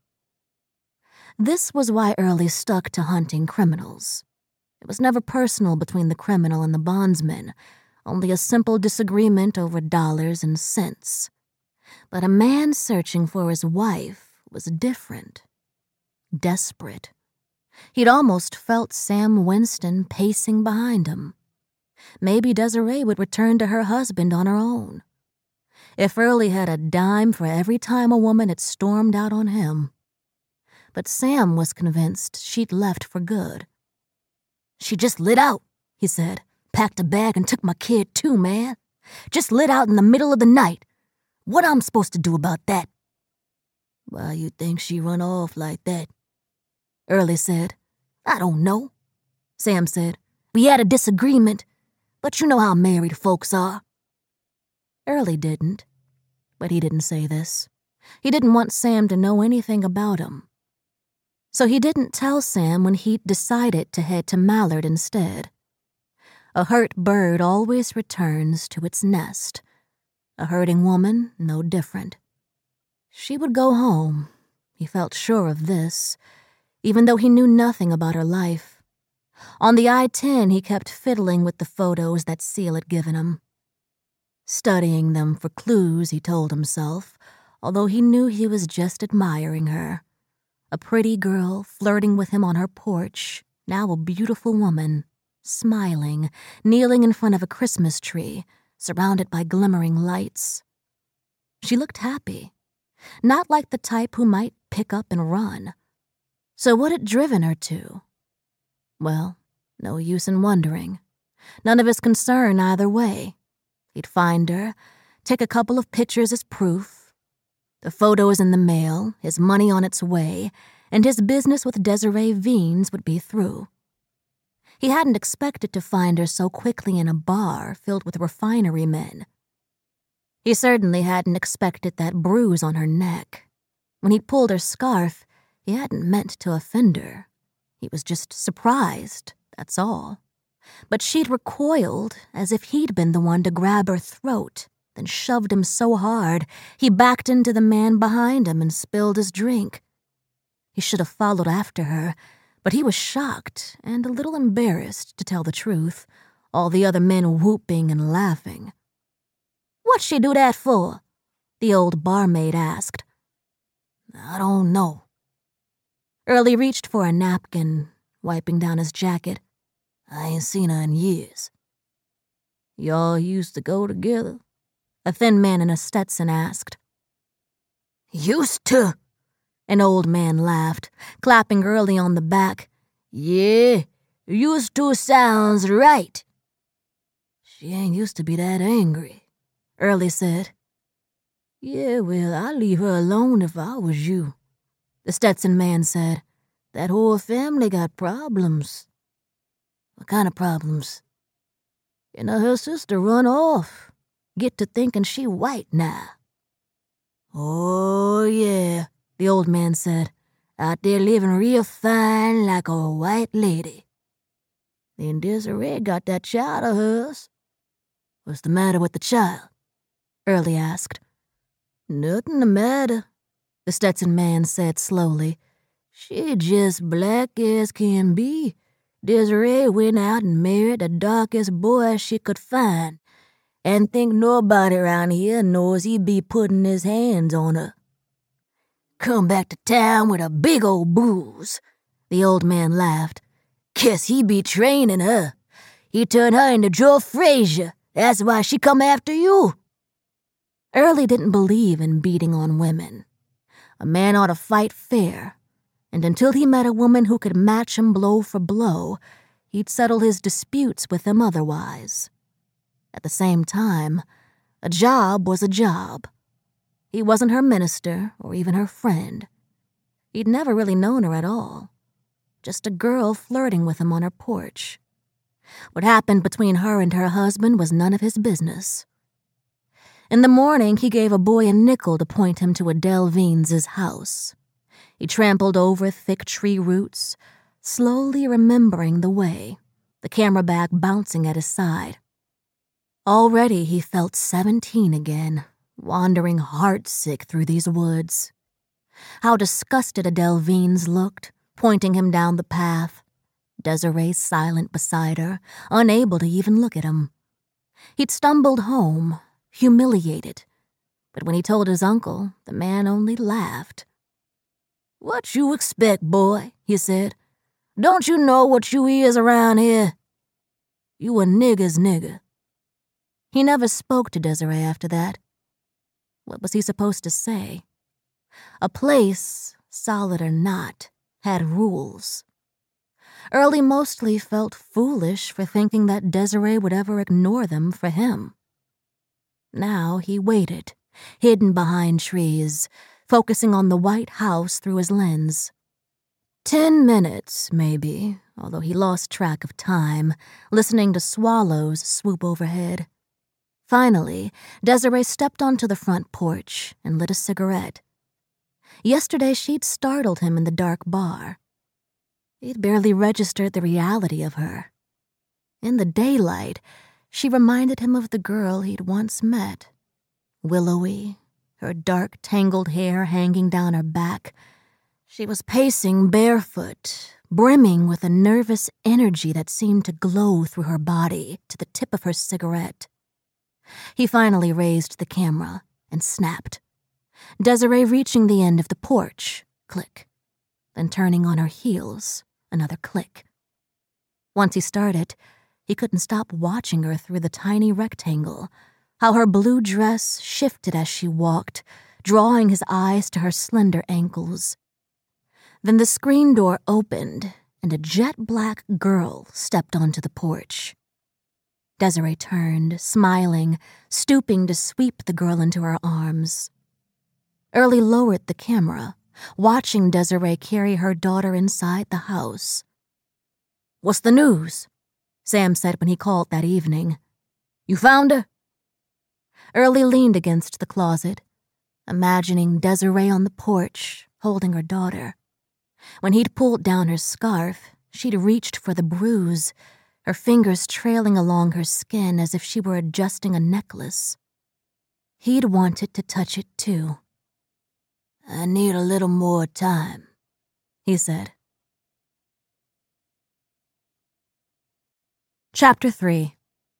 Speaker 1: This was why Early stuck to hunting criminals. It was never personal between the criminal and the bondsman, only a simple disagreement over dollars and cents. But a man searching for his wife was different. Desperate. He'd almost felt Sam Winston pacing behind him. Maybe Desiree would return to her husband on her own. If Early had a dime for every time a woman had stormed out on him. But Sam was convinced she'd left for good. "She just lit out," he said. "Packed a bag and took my kid too, man. Just lit out in the middle of the night. What I'm supposed to do about that?" "Why you think she run off like that?" Early said. "I don't know," Sam said. "We had a disagreement, but you know how married folks are." Early didn't, but he didn't say this. He didn't want Sam to know anything about him. So he didn't tell Sam when he'd decided to head to Mallard instead. A hurt bird always returns to its nest. A hurting woman, no different. She would go home. He felt sure of this, even though he knew nothing about her life. On the I ten, he kept fiddling with the photos that Seal had given him. Studying them for clues, he told himself, although he knew he was just admiring her. A pretty girl flirting with him on her porch, now a beautiful woman, smiling, kneeling in front of a Christmas tree, surrounded by glimmering lights. She looked happy, not like the type who might pick up and run. So what had driven her to? Well, no use in wondering. None of his concern either way. He'd find her, take a couple of pictures as proof. The photos in the mail, his money on its way, and his business with Desiree Veens would be through. He hadn't expected to find her so quickly in a bar filled with refinery men. He certainly hadn't expected that bruise on her neck. When he'd pulled her scarf, he hadn't meant to offend her. He was just surprised, that's all. But she'd recoiled as if he'd been the one to grab her throat, then shoved him so hard he backed into the man behind him and spilled his drink. He should have followed after her, but he was shocked and a little embarrassed, to tell the truth, all the other men whooping and laughing. "What'd she do that for?" the old barmaid asked. "I don't know." Early reached for a napkin, wiping down his jacket. "I ain't seen her in years." "Y'all used to go together?" a thin man in a Stetson asked. "Used to," an old man laughed, clapping Early on the back. "Yeah, used to sounds right." "She ain't used to be that angry," Early said. "Yeah, well, I'd leave her alone if I was you," the Stetson man said. "That whole family got problems." "What kind of problems?" "You know, her sister run off. Get to thinking she white now." "Oh, yeah," the old man said. "Out there living real fine like a white lady." "Then Desiree got that child of hers." "What's the matter with the child?" Early asked. "Nothing the matter," the Stetson man said slowly. "She just black as can be. Desiree went out and married the darkest boy she could find, and think nobody around here knows he be putting his hands on her. Come back to town with a big old bruise," the old man laughed. "Guess he be training her. He turned her into Joe Frazier. That's why she come after you." Early didn't believe in beating on women. A man ought to fight fair, and until he met a woman who could match him blow for blow, he'd settle his disputes with them otherwise. At the same time, a job was a job. He wasn't her minister or even her friend. He'd never really known her at all. Just a girl flirting with him on her porch. What happened between her and her husband was none of his business. In the morning, he gave a boy a nickel to point him to Adele Veens' house. He trampled over thick tree roots, slowly remembering the way, the camera bag bouncing at his side. Already he felt seventeen again, wandering heartsick through these woods. How disgusted Adele Veens looked, pointing him down the path. Desiree silent beside her, unable to even look at him. He'd stumbled home, humiliated, but when he told his uncle, the man only laughed. "What you expect, boy?" he said. "Don't you know what you is around here? You a nigger's nigger." He never spoke to Desiree after that. What was he supposed to say? A place, solid or not, had rules. Early mostly felt foolish for thinking that Desiree would ever ignore them for him. Now he waited, hidden behind trees, focusing on the white house through his lens. Ten minutes, maybe, although he lost track of time, listening to swallows swoop overhead. Finally, Desiree stepped onto the front porch and lit a cigarette. Yesterday, she'd startled him in the dark bar. He'd barely registered the reality of her. In the daylight, she reminded him of the girl he'd once met. Willowy, her dark, tangled hair hanging down her back. She was pacing barefoot, brimming with a nervous energy that seemed to glow through her body to the tip of her cigarette. He finally raised the camera and snapped. Desiree reaching the end of the porch, click. Then turning on her heels, another click. Once he started, he couldn't stop watching her through the tiny rectangle, how her blue dress shifted as she walked, drawing his eyes to her slender ankles. Then the screen door opened, and a jet-black girl stepped onto the porch. Desiree turned, smiling, stooping to sweep the girl into her arms. Early lowered the camera, watching Desiree carry her daughter inside the house. "What's the news?" Sam said when he called that evening. "You found her?" Early leaned against the closet, imagining Desiree on the porch, holding her daughter. When he'd pulled down her scarf, she'd reached for the bruise, her fingers trailing along her skin as if she were adjusting a necklace. He'd wanted to touch it too. "I need a little more time," he said. Chapter three.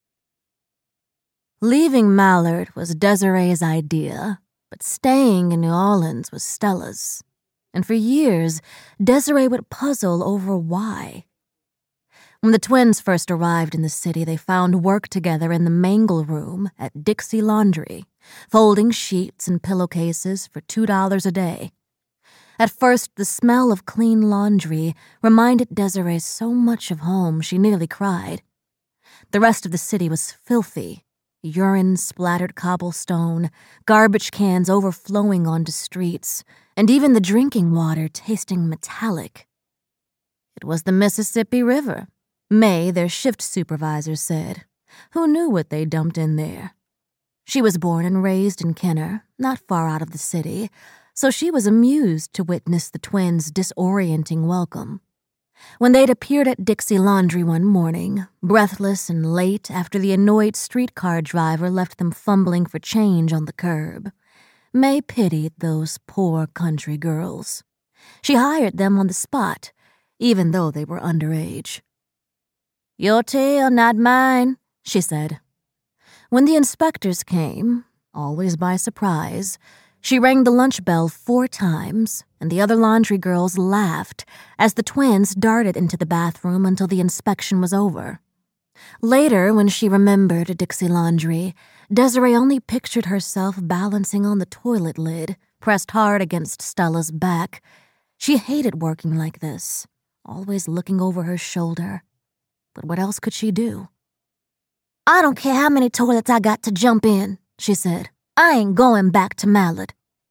Speaker 1: Leaving Mallard was Desiree's idea, but staying in New Orleans was Stella's. And for years, Desiree would puzzle over why. When the twins first arrived in the city, they found work together in the mangle room at Dixie Laundry, folding sheets and pillowcases for two dollars a day. At first, the smell of clean laundry reminded Desiree so much of home she nearly cried. The rest of the city was filthy. Urine-splattered cobblestone, garbage cans overflowing onto streets, and even the drinking water tasting metallic. It was the Mississippi River, May, their shift supervisor, said. Who knew what they dumped in there? She was born and raised in Kenner, not far out of the city, so she was amused to witness the twins' disorienting welcome. When they'd appeared at Dixie Laundry one morning, breathless and late after the annoyed streetcar driver left them fumbling for change on the curb, May pitied those poor country girls. She hired them on the spot, even though they were underage. "Your tale, not mine," she said. When the inspectors came, always by surprise, she rang the lunch bell four times, and the other laundry girls laughed as the twins darted into the bathroom until the inspection was over. Later, when she remembered Dixie Laundry, Desiree only pictured herself balancing on the toilet lid, pressed hard against Stella's back. She hated working like this, always looking over her shoulder. But what else could she do? "I don't care how many toilets I got to jump in," she said. "I ain't going back to Mallard."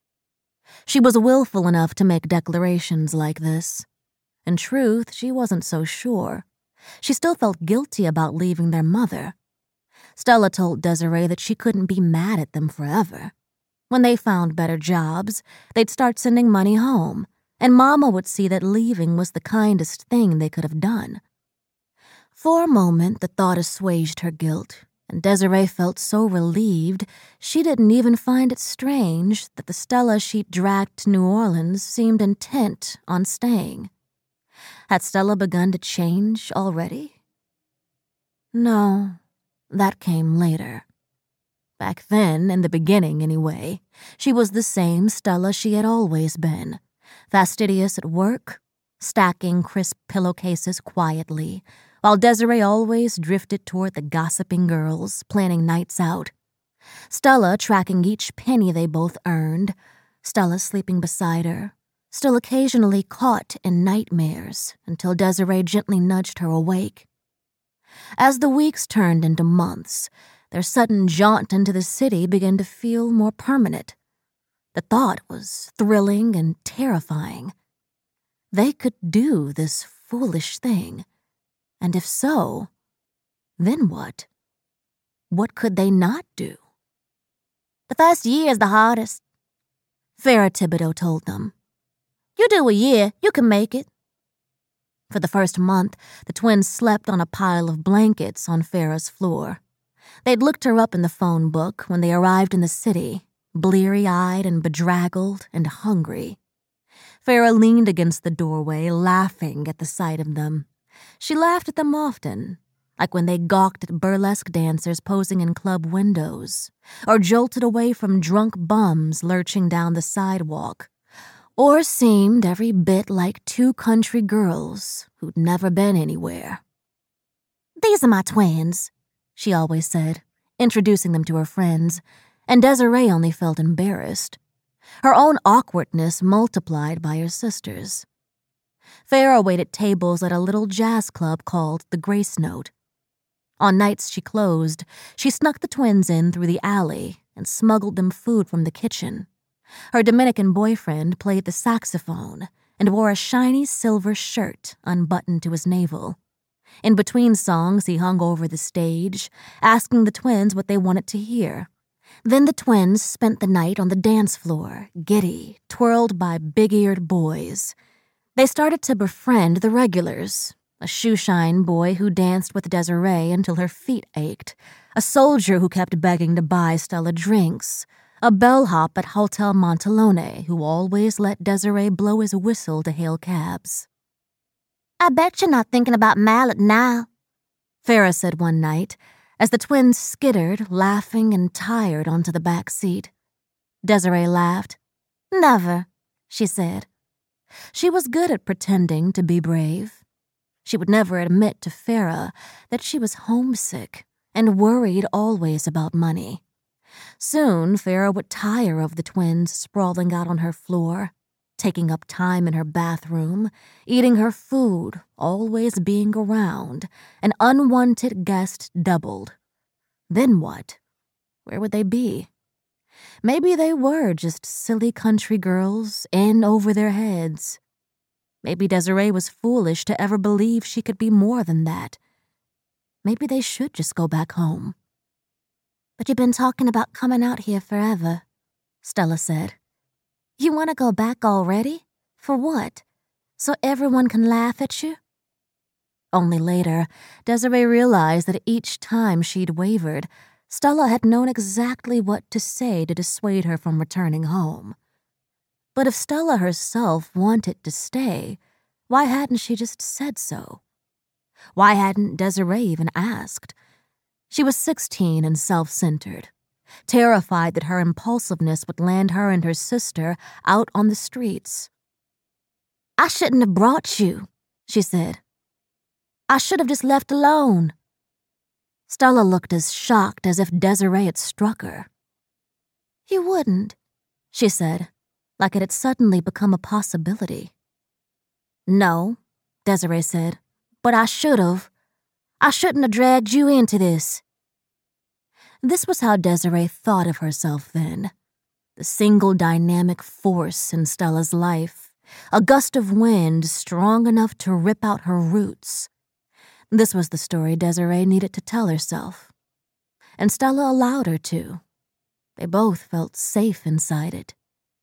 Speaker 1: She was willful enough to make declarations like this. In truth, she wasn't so sure. She still felt guilty about leaving their mother. Stella told Desiree that she couldn't be mad at them forever. When they found better jobs, they'd start sending money home, and Mama would see that leaving was the kindest thing they could have done. For a moment, the thought assuaged her guilt, and Desiree felt so relieved she didn't even find it strange that the Stella she'd dragged to New Orleans seemed intent on staying. Had Stella begun to change already? No, that came later. Back then, in the beginning anyway, she was the same Stella she had always been, fastidious at work, stacking crisp pillowcases quietly, while Desiree always drifted toward the gossiping girls, planning nights out. Stella tracking each penny they both earned, Stella sleeping beside her, still occasionally caught in nightmares until Desiree gently nudged her awake. As the weeks turned into months, their sudden jaunt into the city began to feel more permanent. The thought was thrilling and terrifying. They could do this foolish thing. And if so, then what? What could they not do? "The first year is the hardest," Farrah Thibodeau told them. "You do a year, you can make it." For the first month, the twins slept on a pile of blankets on Farrah's floor. They'd looked her up in the phone book when they arrived in the city, bleary-eyed and bedraggled and hungry. Farah leaned against the doorway, laughing at the sight of them. She laughed at them often, like when they gawked at burlesque dancers posing in club windows, or jolted away from drunk bums lurching down the sidewalk, or seemed every bit like two country girls who'd never been anywhere. "These are my twins," she always said, introducing them to her friends, and Desiree only felt embarrassed. Her own awkwardness multiplied by her sister's. Farah waited tables at a little jazz club called the Grace Note. On nights she closed, she snuck the twins in through the alley and smuggled them food from the kitchen. Her Dominican boyfriend played the saxophone and wore a shiny silver shirt unbuttoned to his navel. In between songs, he hung over the stage, asking the twins what they wanted to hear. Then the twins spent the night on the dance floor, giddy, twirled by big-eared boys. They started to befriend the regulars, a shoeshine boy who danced with Desiree until her feet ached, a soldier who kept begging to buy Stella drinks, a bellhop at Hotel Montalone who always let Desiree blow his whistle to hail cabs. "I bet you're not thinking about Mallet now," Farah said one night, as the twins skittered, laughing and tired, onto the back seat. Desiree laughed. "Never," she said. She was good at pretending to be brave. She would never admit to Farah that she was homesick and worried always about money. Soon, Farah would tire of the twins sprawling out on her floor, taking up time in her bathroom, eating her food, always being around, an unwanted guest doubled. Then what? Where would they be? Maybe they were just silly country girls, in over their heads. Maybe Desiree was foolish to ever believe she could be more than that. Maybe they should just go back home. "But you've been talking about coming out here forever," Stella said. "You want to go back already? For what? So everyone can laugh at you?" Only later, Desiree realized that each time she'd wavered, Stella had known exactly what to say to dissuade her from returning home. But if Stella herself wanted to stay, why hadn't she just said so? Why hadn't Desiree even asked? She was sixteen and self-centered, terrified that her impulsiveness would land her and her sister out on the streets. "I shouldn't have brought you," she said. "I should have just left alone." Stella looked as shocked as if Desiree had struck her. "You wouldn't," she said, like it had suddenly become a possibility. "No," Desiree said, "but I should have. I shouldn't have dragged you into this." This was how Desiree thought of herself then. The single dynamic force in Stella's life, a gust of wind strong enough to rip out her roots. This was the story Desiree needed to tell herself. And Stella allowed her to. They both felt safe inside it.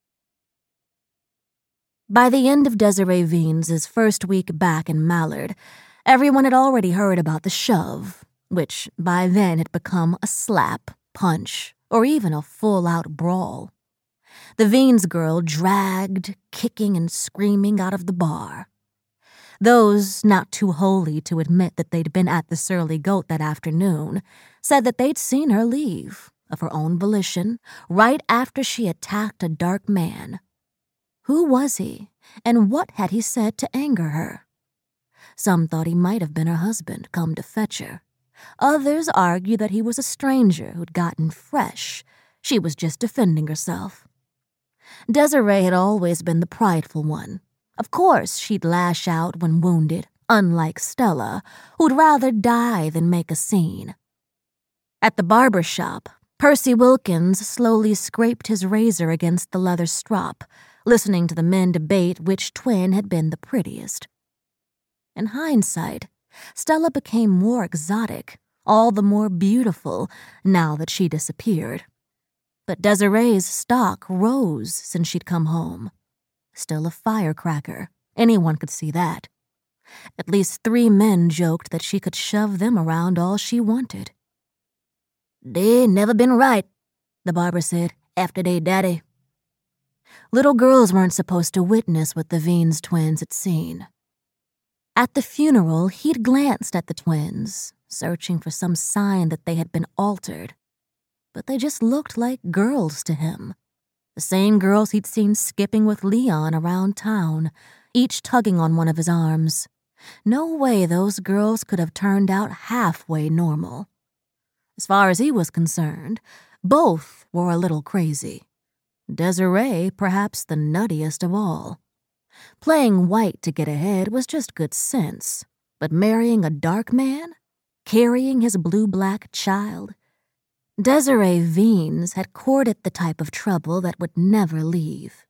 Speaker 1: By the end of Desiree Veens' first week back in Mallard, everyone had already heard about the shove, which by then had become a slap, punch, or even a full-out brawl. The Veens girl dragged, kicking and screaming out of the bar. Those not too holy to admit that they'd been at the Surly Goat that afternoon said that they'd seen her leave, of her own volition, right after she attacked a dark man. Who was he, and what had he said to anger her? Some thought he might have been her husband, come to fetch her. Others argued that he was a stranger who'd gotten fresh. She was just defending herself. Desiree had always been the prideful one. Of course, she'd lash out when wounded, unlike Stella, who'd rather die than make a scene. At the barber shop, Percy Wilkins slowly scraped his razor against the leather strop, listening to the men debate which twin had been the prettiest. In hindsight, Stella became more exotic, all the more beautiful, now that she disappeared. But Desiree's stock rose since she'd come home. Still a firecracker, anyone could see that. At least three men joked that she could shove them around all she wanted. "They never been right," the barber said, "after they daddy." Little girls weren't supposed to witness what the Veens twins had seen. At the funeral, he'd glanced at the twins, searching for some sign that they had been altered. But they just looked like girls to him. The same girls he'd seen skipping with Leon around town, each tugging on one of his arms. No way those girls could have turned out halfway normal. As far as he was concerned, both were a little crazy. Desiree, perhaps the nuttiest of all. Playing white to get ahead was just good sense, but marrying a dark man? Carrying his blue-black child? Desiree Veens had courted the type of trouble that would never leave.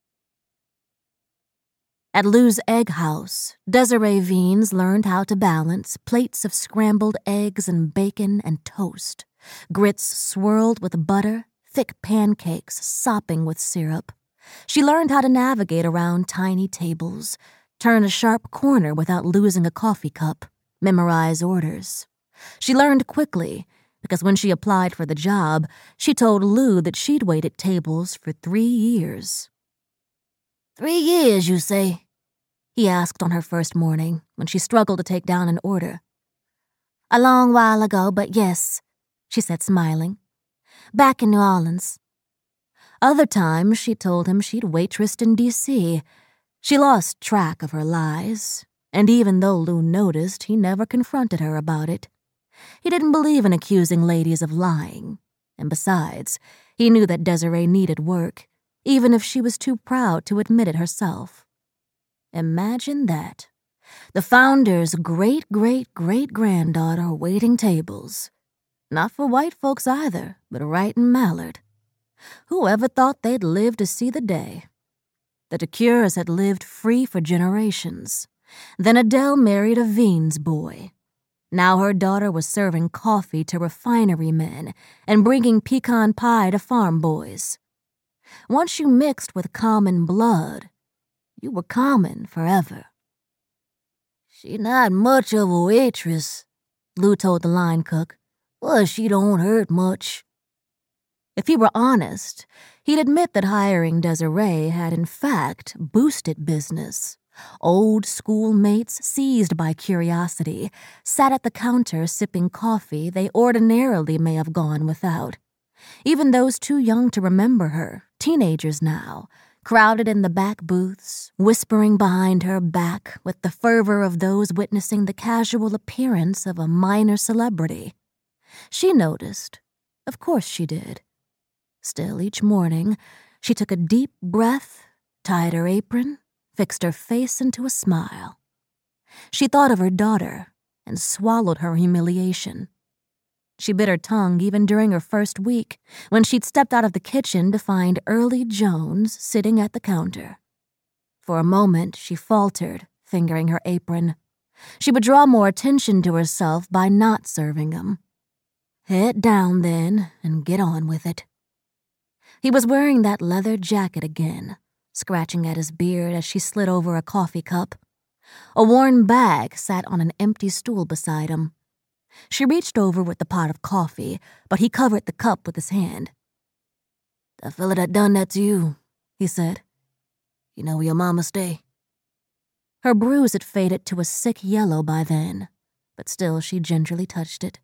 Speaker 1: At Lou's Egg House, Desiree Veens learned how to balance plates of scrambled eggs and bacon and toast, grits swirled with butter, thick pancakes sopping with syrup. She learned how to navigate around tiny tables, turn a sharp corner without losing a coffee cup, memorize orders. She learned quickly, because when she applied for the job, she told Lou that she'd waited tables for three years. "Three years, you say?" he asked on her first morning, when she struggled to take down an order. "A long while ago, but yes," she said, smiling. "Back in New Orleans." Other times, she told him she'd waitressed in D C She lost track of her lies, and even though Lou noticed, he never confronted her about it. He didn't believe in accusing ladies of lying, and besides, he knew that Desiree needed work, even if she was too proud to admit it herself. Imagine that. The founder's great-great-great-granddaughter waiting tables. Not for white folks either, but right in Mallard. Whoever thought they'd live to see the day? The DeCures had lived free for generations. Then Adele married a Veens boy. Now her daughter was serving coffee to refinery men and bringing pecan pie to farm boys. Once you mixed with common blood, you were common forever. "She not much of a waitress," Lou told the line cook. "Well, she don't hurt much." If he were honest, he'd admit that hiring Desiree had in fact boosted business. Old schoolmates, seized by curiosity, sat at the counter sipping coffee they ordinarily may have gone without. Even those too young to remember her, teenagers now, crowded in the back booths, whispering behind her back with the fervor of those witnessing the casual appearance of a minor celebrity. She noticed. Of course she did. Still, each morning, she took a deep breath, tied her apron, fixed her face into a smile. She thought of her daughter and swallowed her humiliation. She bit her tongue even during her first week, when she'd stepped out of the kitchen to find Early Jones sitting at the counter. For a moment, she faltered, fingering her apron. She would draw more attention to herself by not serving him. Head down, then, and get on with it. He was wearing that leather jacket again, scratching at his beard as she slid over a coffee cup. A worn bag sat on an empty stool beside him. She reached over with the pot of coffee, but he covered the cup with his hand. "The fella that done that to you," he said. "You know where your mama stay?" Her bruise had faded to a sick yellow by then, but still she gingerly touched it.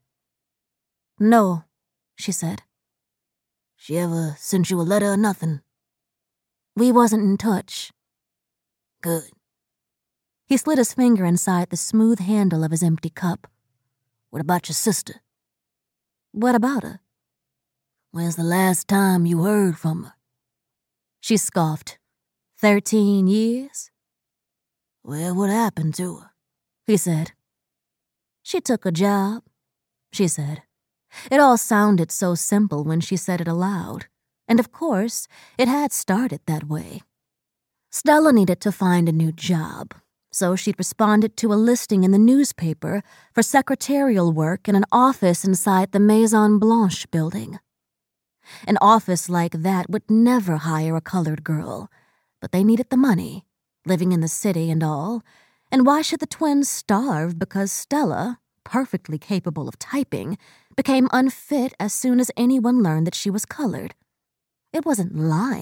Speaker 1: "No," she said. "She ever sent you a letter or nothing?" "We wasn't in touch." "Good." He slid his finger inside the smooth handle of his empty cup. "What about your sister?" "What about her?" "When's the last time you heard from her?" She scoffed. Thirteen years? "Well, what happened to her?" he said. "She took a job," she said. It all sounded so simple when she said it aloud, and of course, it had started that way. Stella needed to find a new job, so she'd responded to a listing in the newspaper for secretarial work in an office inside the Maison Blanche building. An office like that would never hire a colored girl, but they needed the money, living in the city and all, and why should the twins starve because Stella, perfectly capable of typing, became unfit as soon as anyone learned that she was colored? It wasn't lying,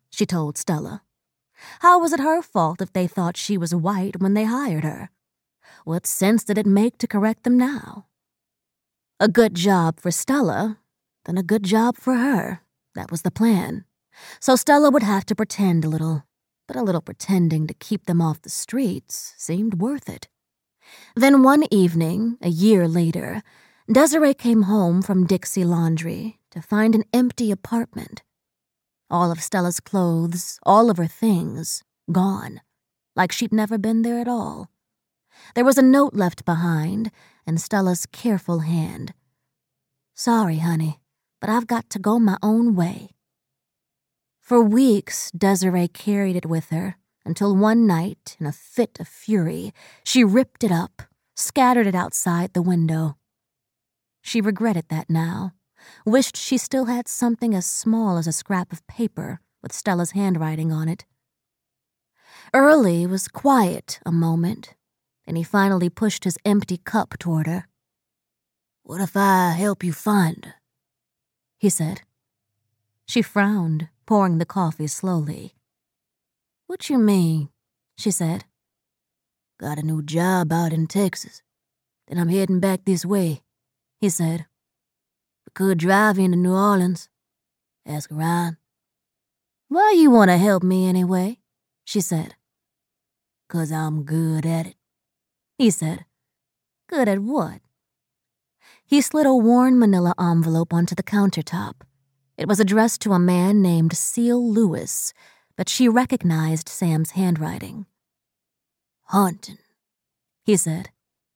Speaker 1: she told Stella. How was it her fault if they thought she was white when they hired her? What sense did it make to correct them now? A good job for Stella, then a good job for her. That was the plan. So Stella would have to pretend a little, but a little pretending to keep them off the streets seemed worth it. Then one evening, a year later, Desiree came home from Dixie Laundry to find an empty apartment. All of Stella's clothes, all of her things, gone, like she'd never been there at all. There was a note left behind, and Stella's careful hand. "Sorry, honey, but I've got to go my own way." For weeks, Desiree carried it with her, until one night, in a fit of fury, she ripped it up, scattered it outside the window. She regretted that now, wished she still had something as small as a scrap of paper with Stella's handwriting on it. Early was quiet a moment, and he finally pushed his empty cup toward her. "What if I help you find her?" he said. She frowned, pouring the coffee slowly. "What you mean?" she said. "Got a new job out in Texas. Then I'm heading back this way," he said. "We could drive into New Orleans. Ask around." "Why you want to help me anyway?" she said. "'Cause I'm good at it," he said. "Good at what?" He slid a worn manila envelope onto the countertop. It was addressed to a man named Seal Lewis, but she recognized Sam's handwriting. "Hunting," he said.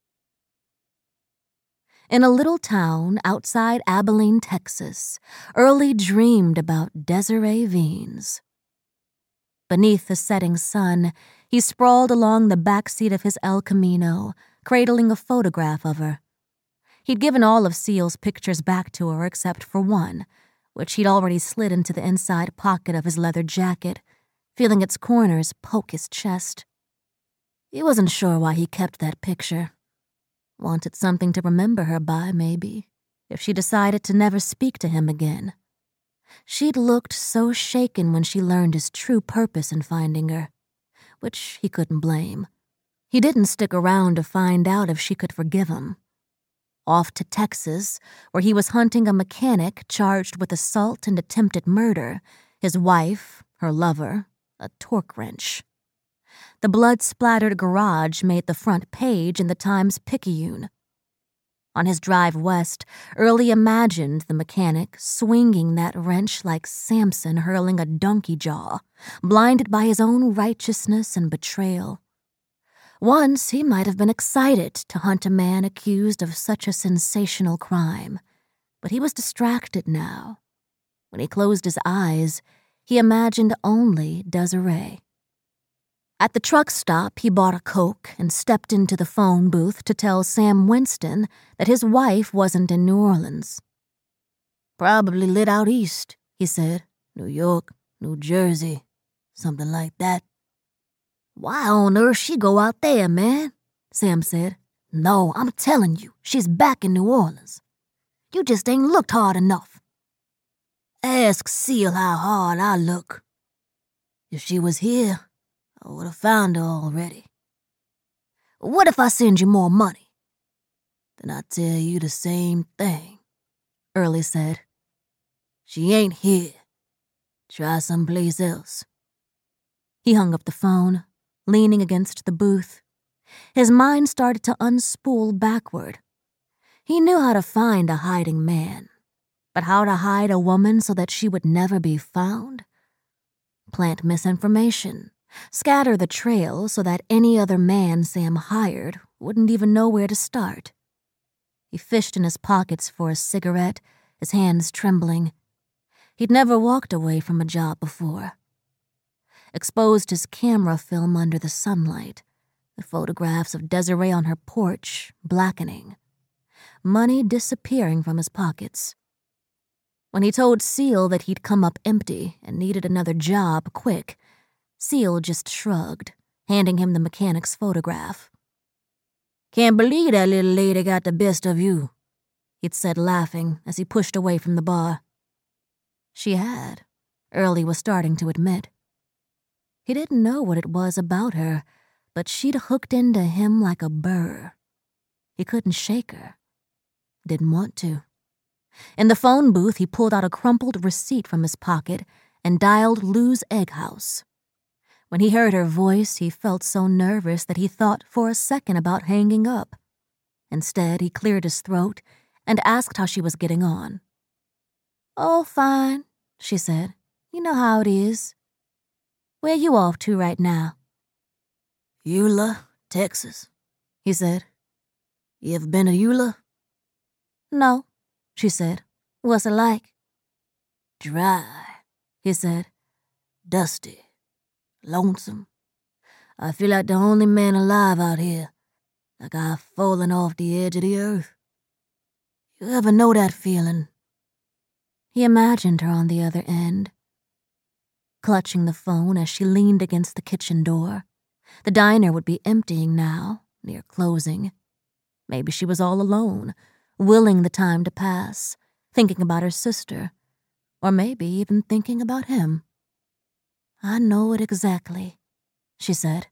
Speaker 1: In a little town outside Abilene, Texas, Early dreamed about Desiree Veens. Beneath the setting sun, he sprawled along the back seat of his El Camino, cradling a photograph of her. He'd given all of Seal's pictures back to her except for one, which he'd already slid into the inside pocket of his leather jacket, feeling its corners poke his chest. He wasn't sure why he kept that picture. Wanted something to remember her by, maybe, if she decided to never speak to him again. She'd looked so shaken when she learned his true purpose in finding her, which he couldn't blame. He didn't stick around to find out if she could forgive him. Off to Texas, where he was hunting a mechanic charged with assault and attempted murder, his wife, her lover, a torque wrench. The blood-splattered garage made the front page in the Times-Picayune. On his drive west, Early imagined the mechanic swinging that wrench like Samson hurling a donkey jaw, blinded by his own righteousness and betrayal. Once he might have been excited to hunt a man accused of such a sensational crime, but he was distracted now. When he closed his eyes, he imagined only Desiree. At the truck stop, he bought a Coke and stepped into the phone booth to tell Sam Winston that his wife wasn't in New Orleans. "Probably lit out east," he said. "New York, New Jersey, something like that." "Why on earth she go out there, man?" Sam said. "No, I'm telling you, she's back in New Orleans. You just ain't looked hard enough." "Ask Seal how hard I look. If she was here, I would have found her already." "What if I send you more money?" "Then I tell you the same thing," Early said. "She ain't here. Try someplace else." He hung up the phone, leaning against the booth. His mind started to unspool backward. He knew how to find a hiding man, but how to hide a woman so that she would never be found? Plant misinformation. Scatter the trail so that any other man Sam hired wouldn't even know where to start. He fished in his pockets for a cigarette, his hands trembling. He'd never walked away from a job before. Exposed his camera film under the sunlight, the photographs of Desiree on her porch blackening. Money disappearing from his pockets. When he told Seal that he'd come up empty and needed another job quick, Seal just shrugged, handing him the mechanic's photograph. "Can't believe that little lady got the best of you," he'd said, laughing as he pushed away from the bar. She had. Early was starting to admit. He didn't know what it was about her, but she'd hooked into him like a burr. He couldn't shake her. Didn't want to. In the phone booth, he pulled out a crumpled receipt from his pocket and dialed Lou's Egg House. When he heard her voice, he felt so nervous that he thought for a second about hanging up. Instead, he cleared his throat and asked how she was getting on. "Oh, fine," she said. "You know how it is. Where you off to right now?" "Eula, Texas," he said. "You ever been to Eula?" "No," she said. "What's it like?" "Dry," he said. "Dusty. Lonesome. I feel like the only man alive out here, like I've fallen off the edge of the earth. You ever know that feeling?" He imagined her on the other end, clutching the phone as she leaned against the kitchen door. The diner would be emptying now, near closing. Maybe she was all alone, willing the time to pass, thinking about her sister, or maybe even thinking about him. "I know it exactly," she said.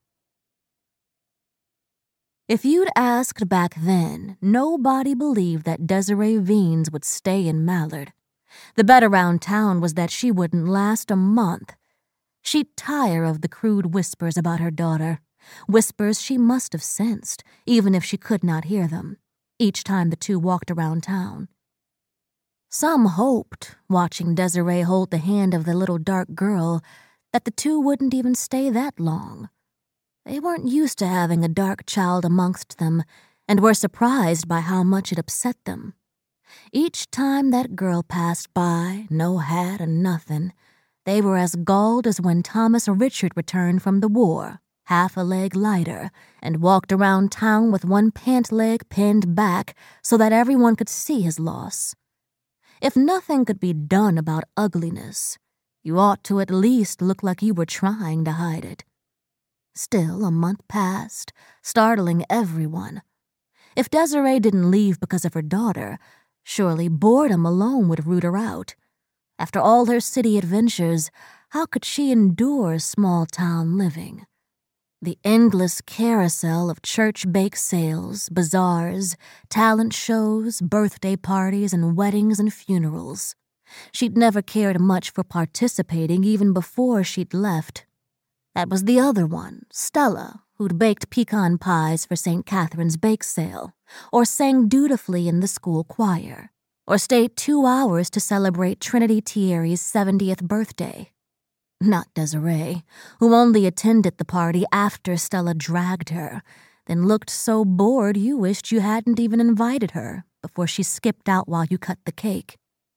Speaker 1: If you'd asked back then, nobody believed that Desiree Veens would stay in Mallard. The bet around town was that she wouldn't last a month. She'd tire of the crude whispers about her daughter, whispers she must have sensed, even if she could not hear them, each time the two walked around town. Some hoped, watching Desiree hold the hand of the little dark girl, that the two wouldn't even stay that long. They weren't used to having a dark child amongst them, and were surprised by how much it upset them. Each time that girl passed by, no hat and nothing, they were as galled as when Thomas Richard returned from the war, half a leg lighter, and walked around town with one pant leg pinned back so that everyone could see his loss. If nothing could be done about ugliness, you ought to at least look like you were trying to hide it. Still, a month passed, startling everyone. If Desiree didn't leave because of her daughter, surely boredom alone would root her out. After all her city adventures, how could she endure small-town living? The endless carousel of church bake sales, bazaars, talent shows, birthday parties, and weddings and funerals. She'd never cared much for participating even before she'd left. That was the other one, Stella, who'd baked pecan pies for Saint Catherine's bake sale, or sang dutifully in the school choir, or stayed two hours to celebrate Trinity Thierry's seventieth birthday. Not Desiree, who only attended the party after Stella dragged her, then looked so bored you wished you hadn't even invited her before she skipped out while you cut the cake.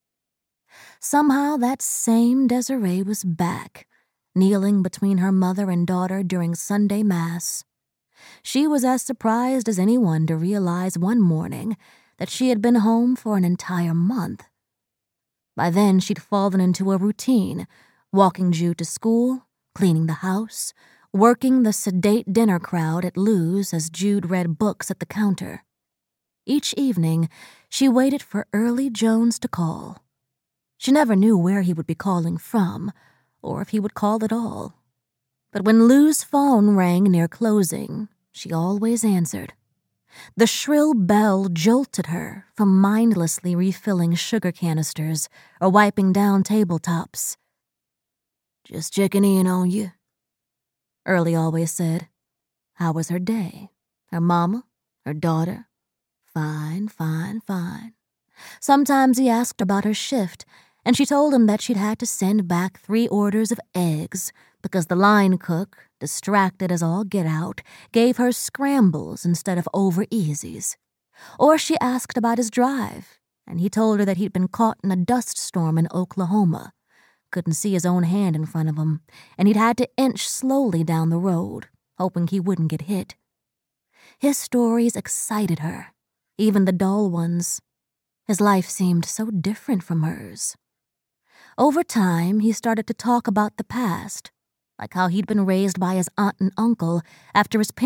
Speaker 1: Somehow that same Desiree was back, kneeling between her mother and daughter during Sunday Mass. She was as surprised as anyone to realize one morning that she had been home for an entire month. By then she'd fallen into a routine, walking Jude to school, cleaning the house, working the sedate dinner crowd at Lou's as Jude read books at the counter. Each evening, she waited for Early Jones to call. She never knew where he would be calling from, or if he would call at all. But when Lou's phone rang near closing, she always answered. The shrill bell jolted her from mindlessly refilling sugar canisters or wiping down tabletops. "Just checking in on you," Early always said. How was her day? Her mama? Her daughter? Fine, fine, fine. Sometimes he asked about her shift, and she told him that she'd had to send back three orders of eggs because the line cook, distracted as all get out, gave her scrambles instead of over-easies. Or she asked about his drive, and he told her that he'd been caught in a dust storm in Oklahoma, couldn't see his own hand in front of him, and he'd had to inch slowly down the road, hoping he wouldn't get hit. His stories excited her, even the dull ones. His life seemed so different from hers. Over time, he started to talk about the past, like how he'd been raised by his aunt and uncle after his parents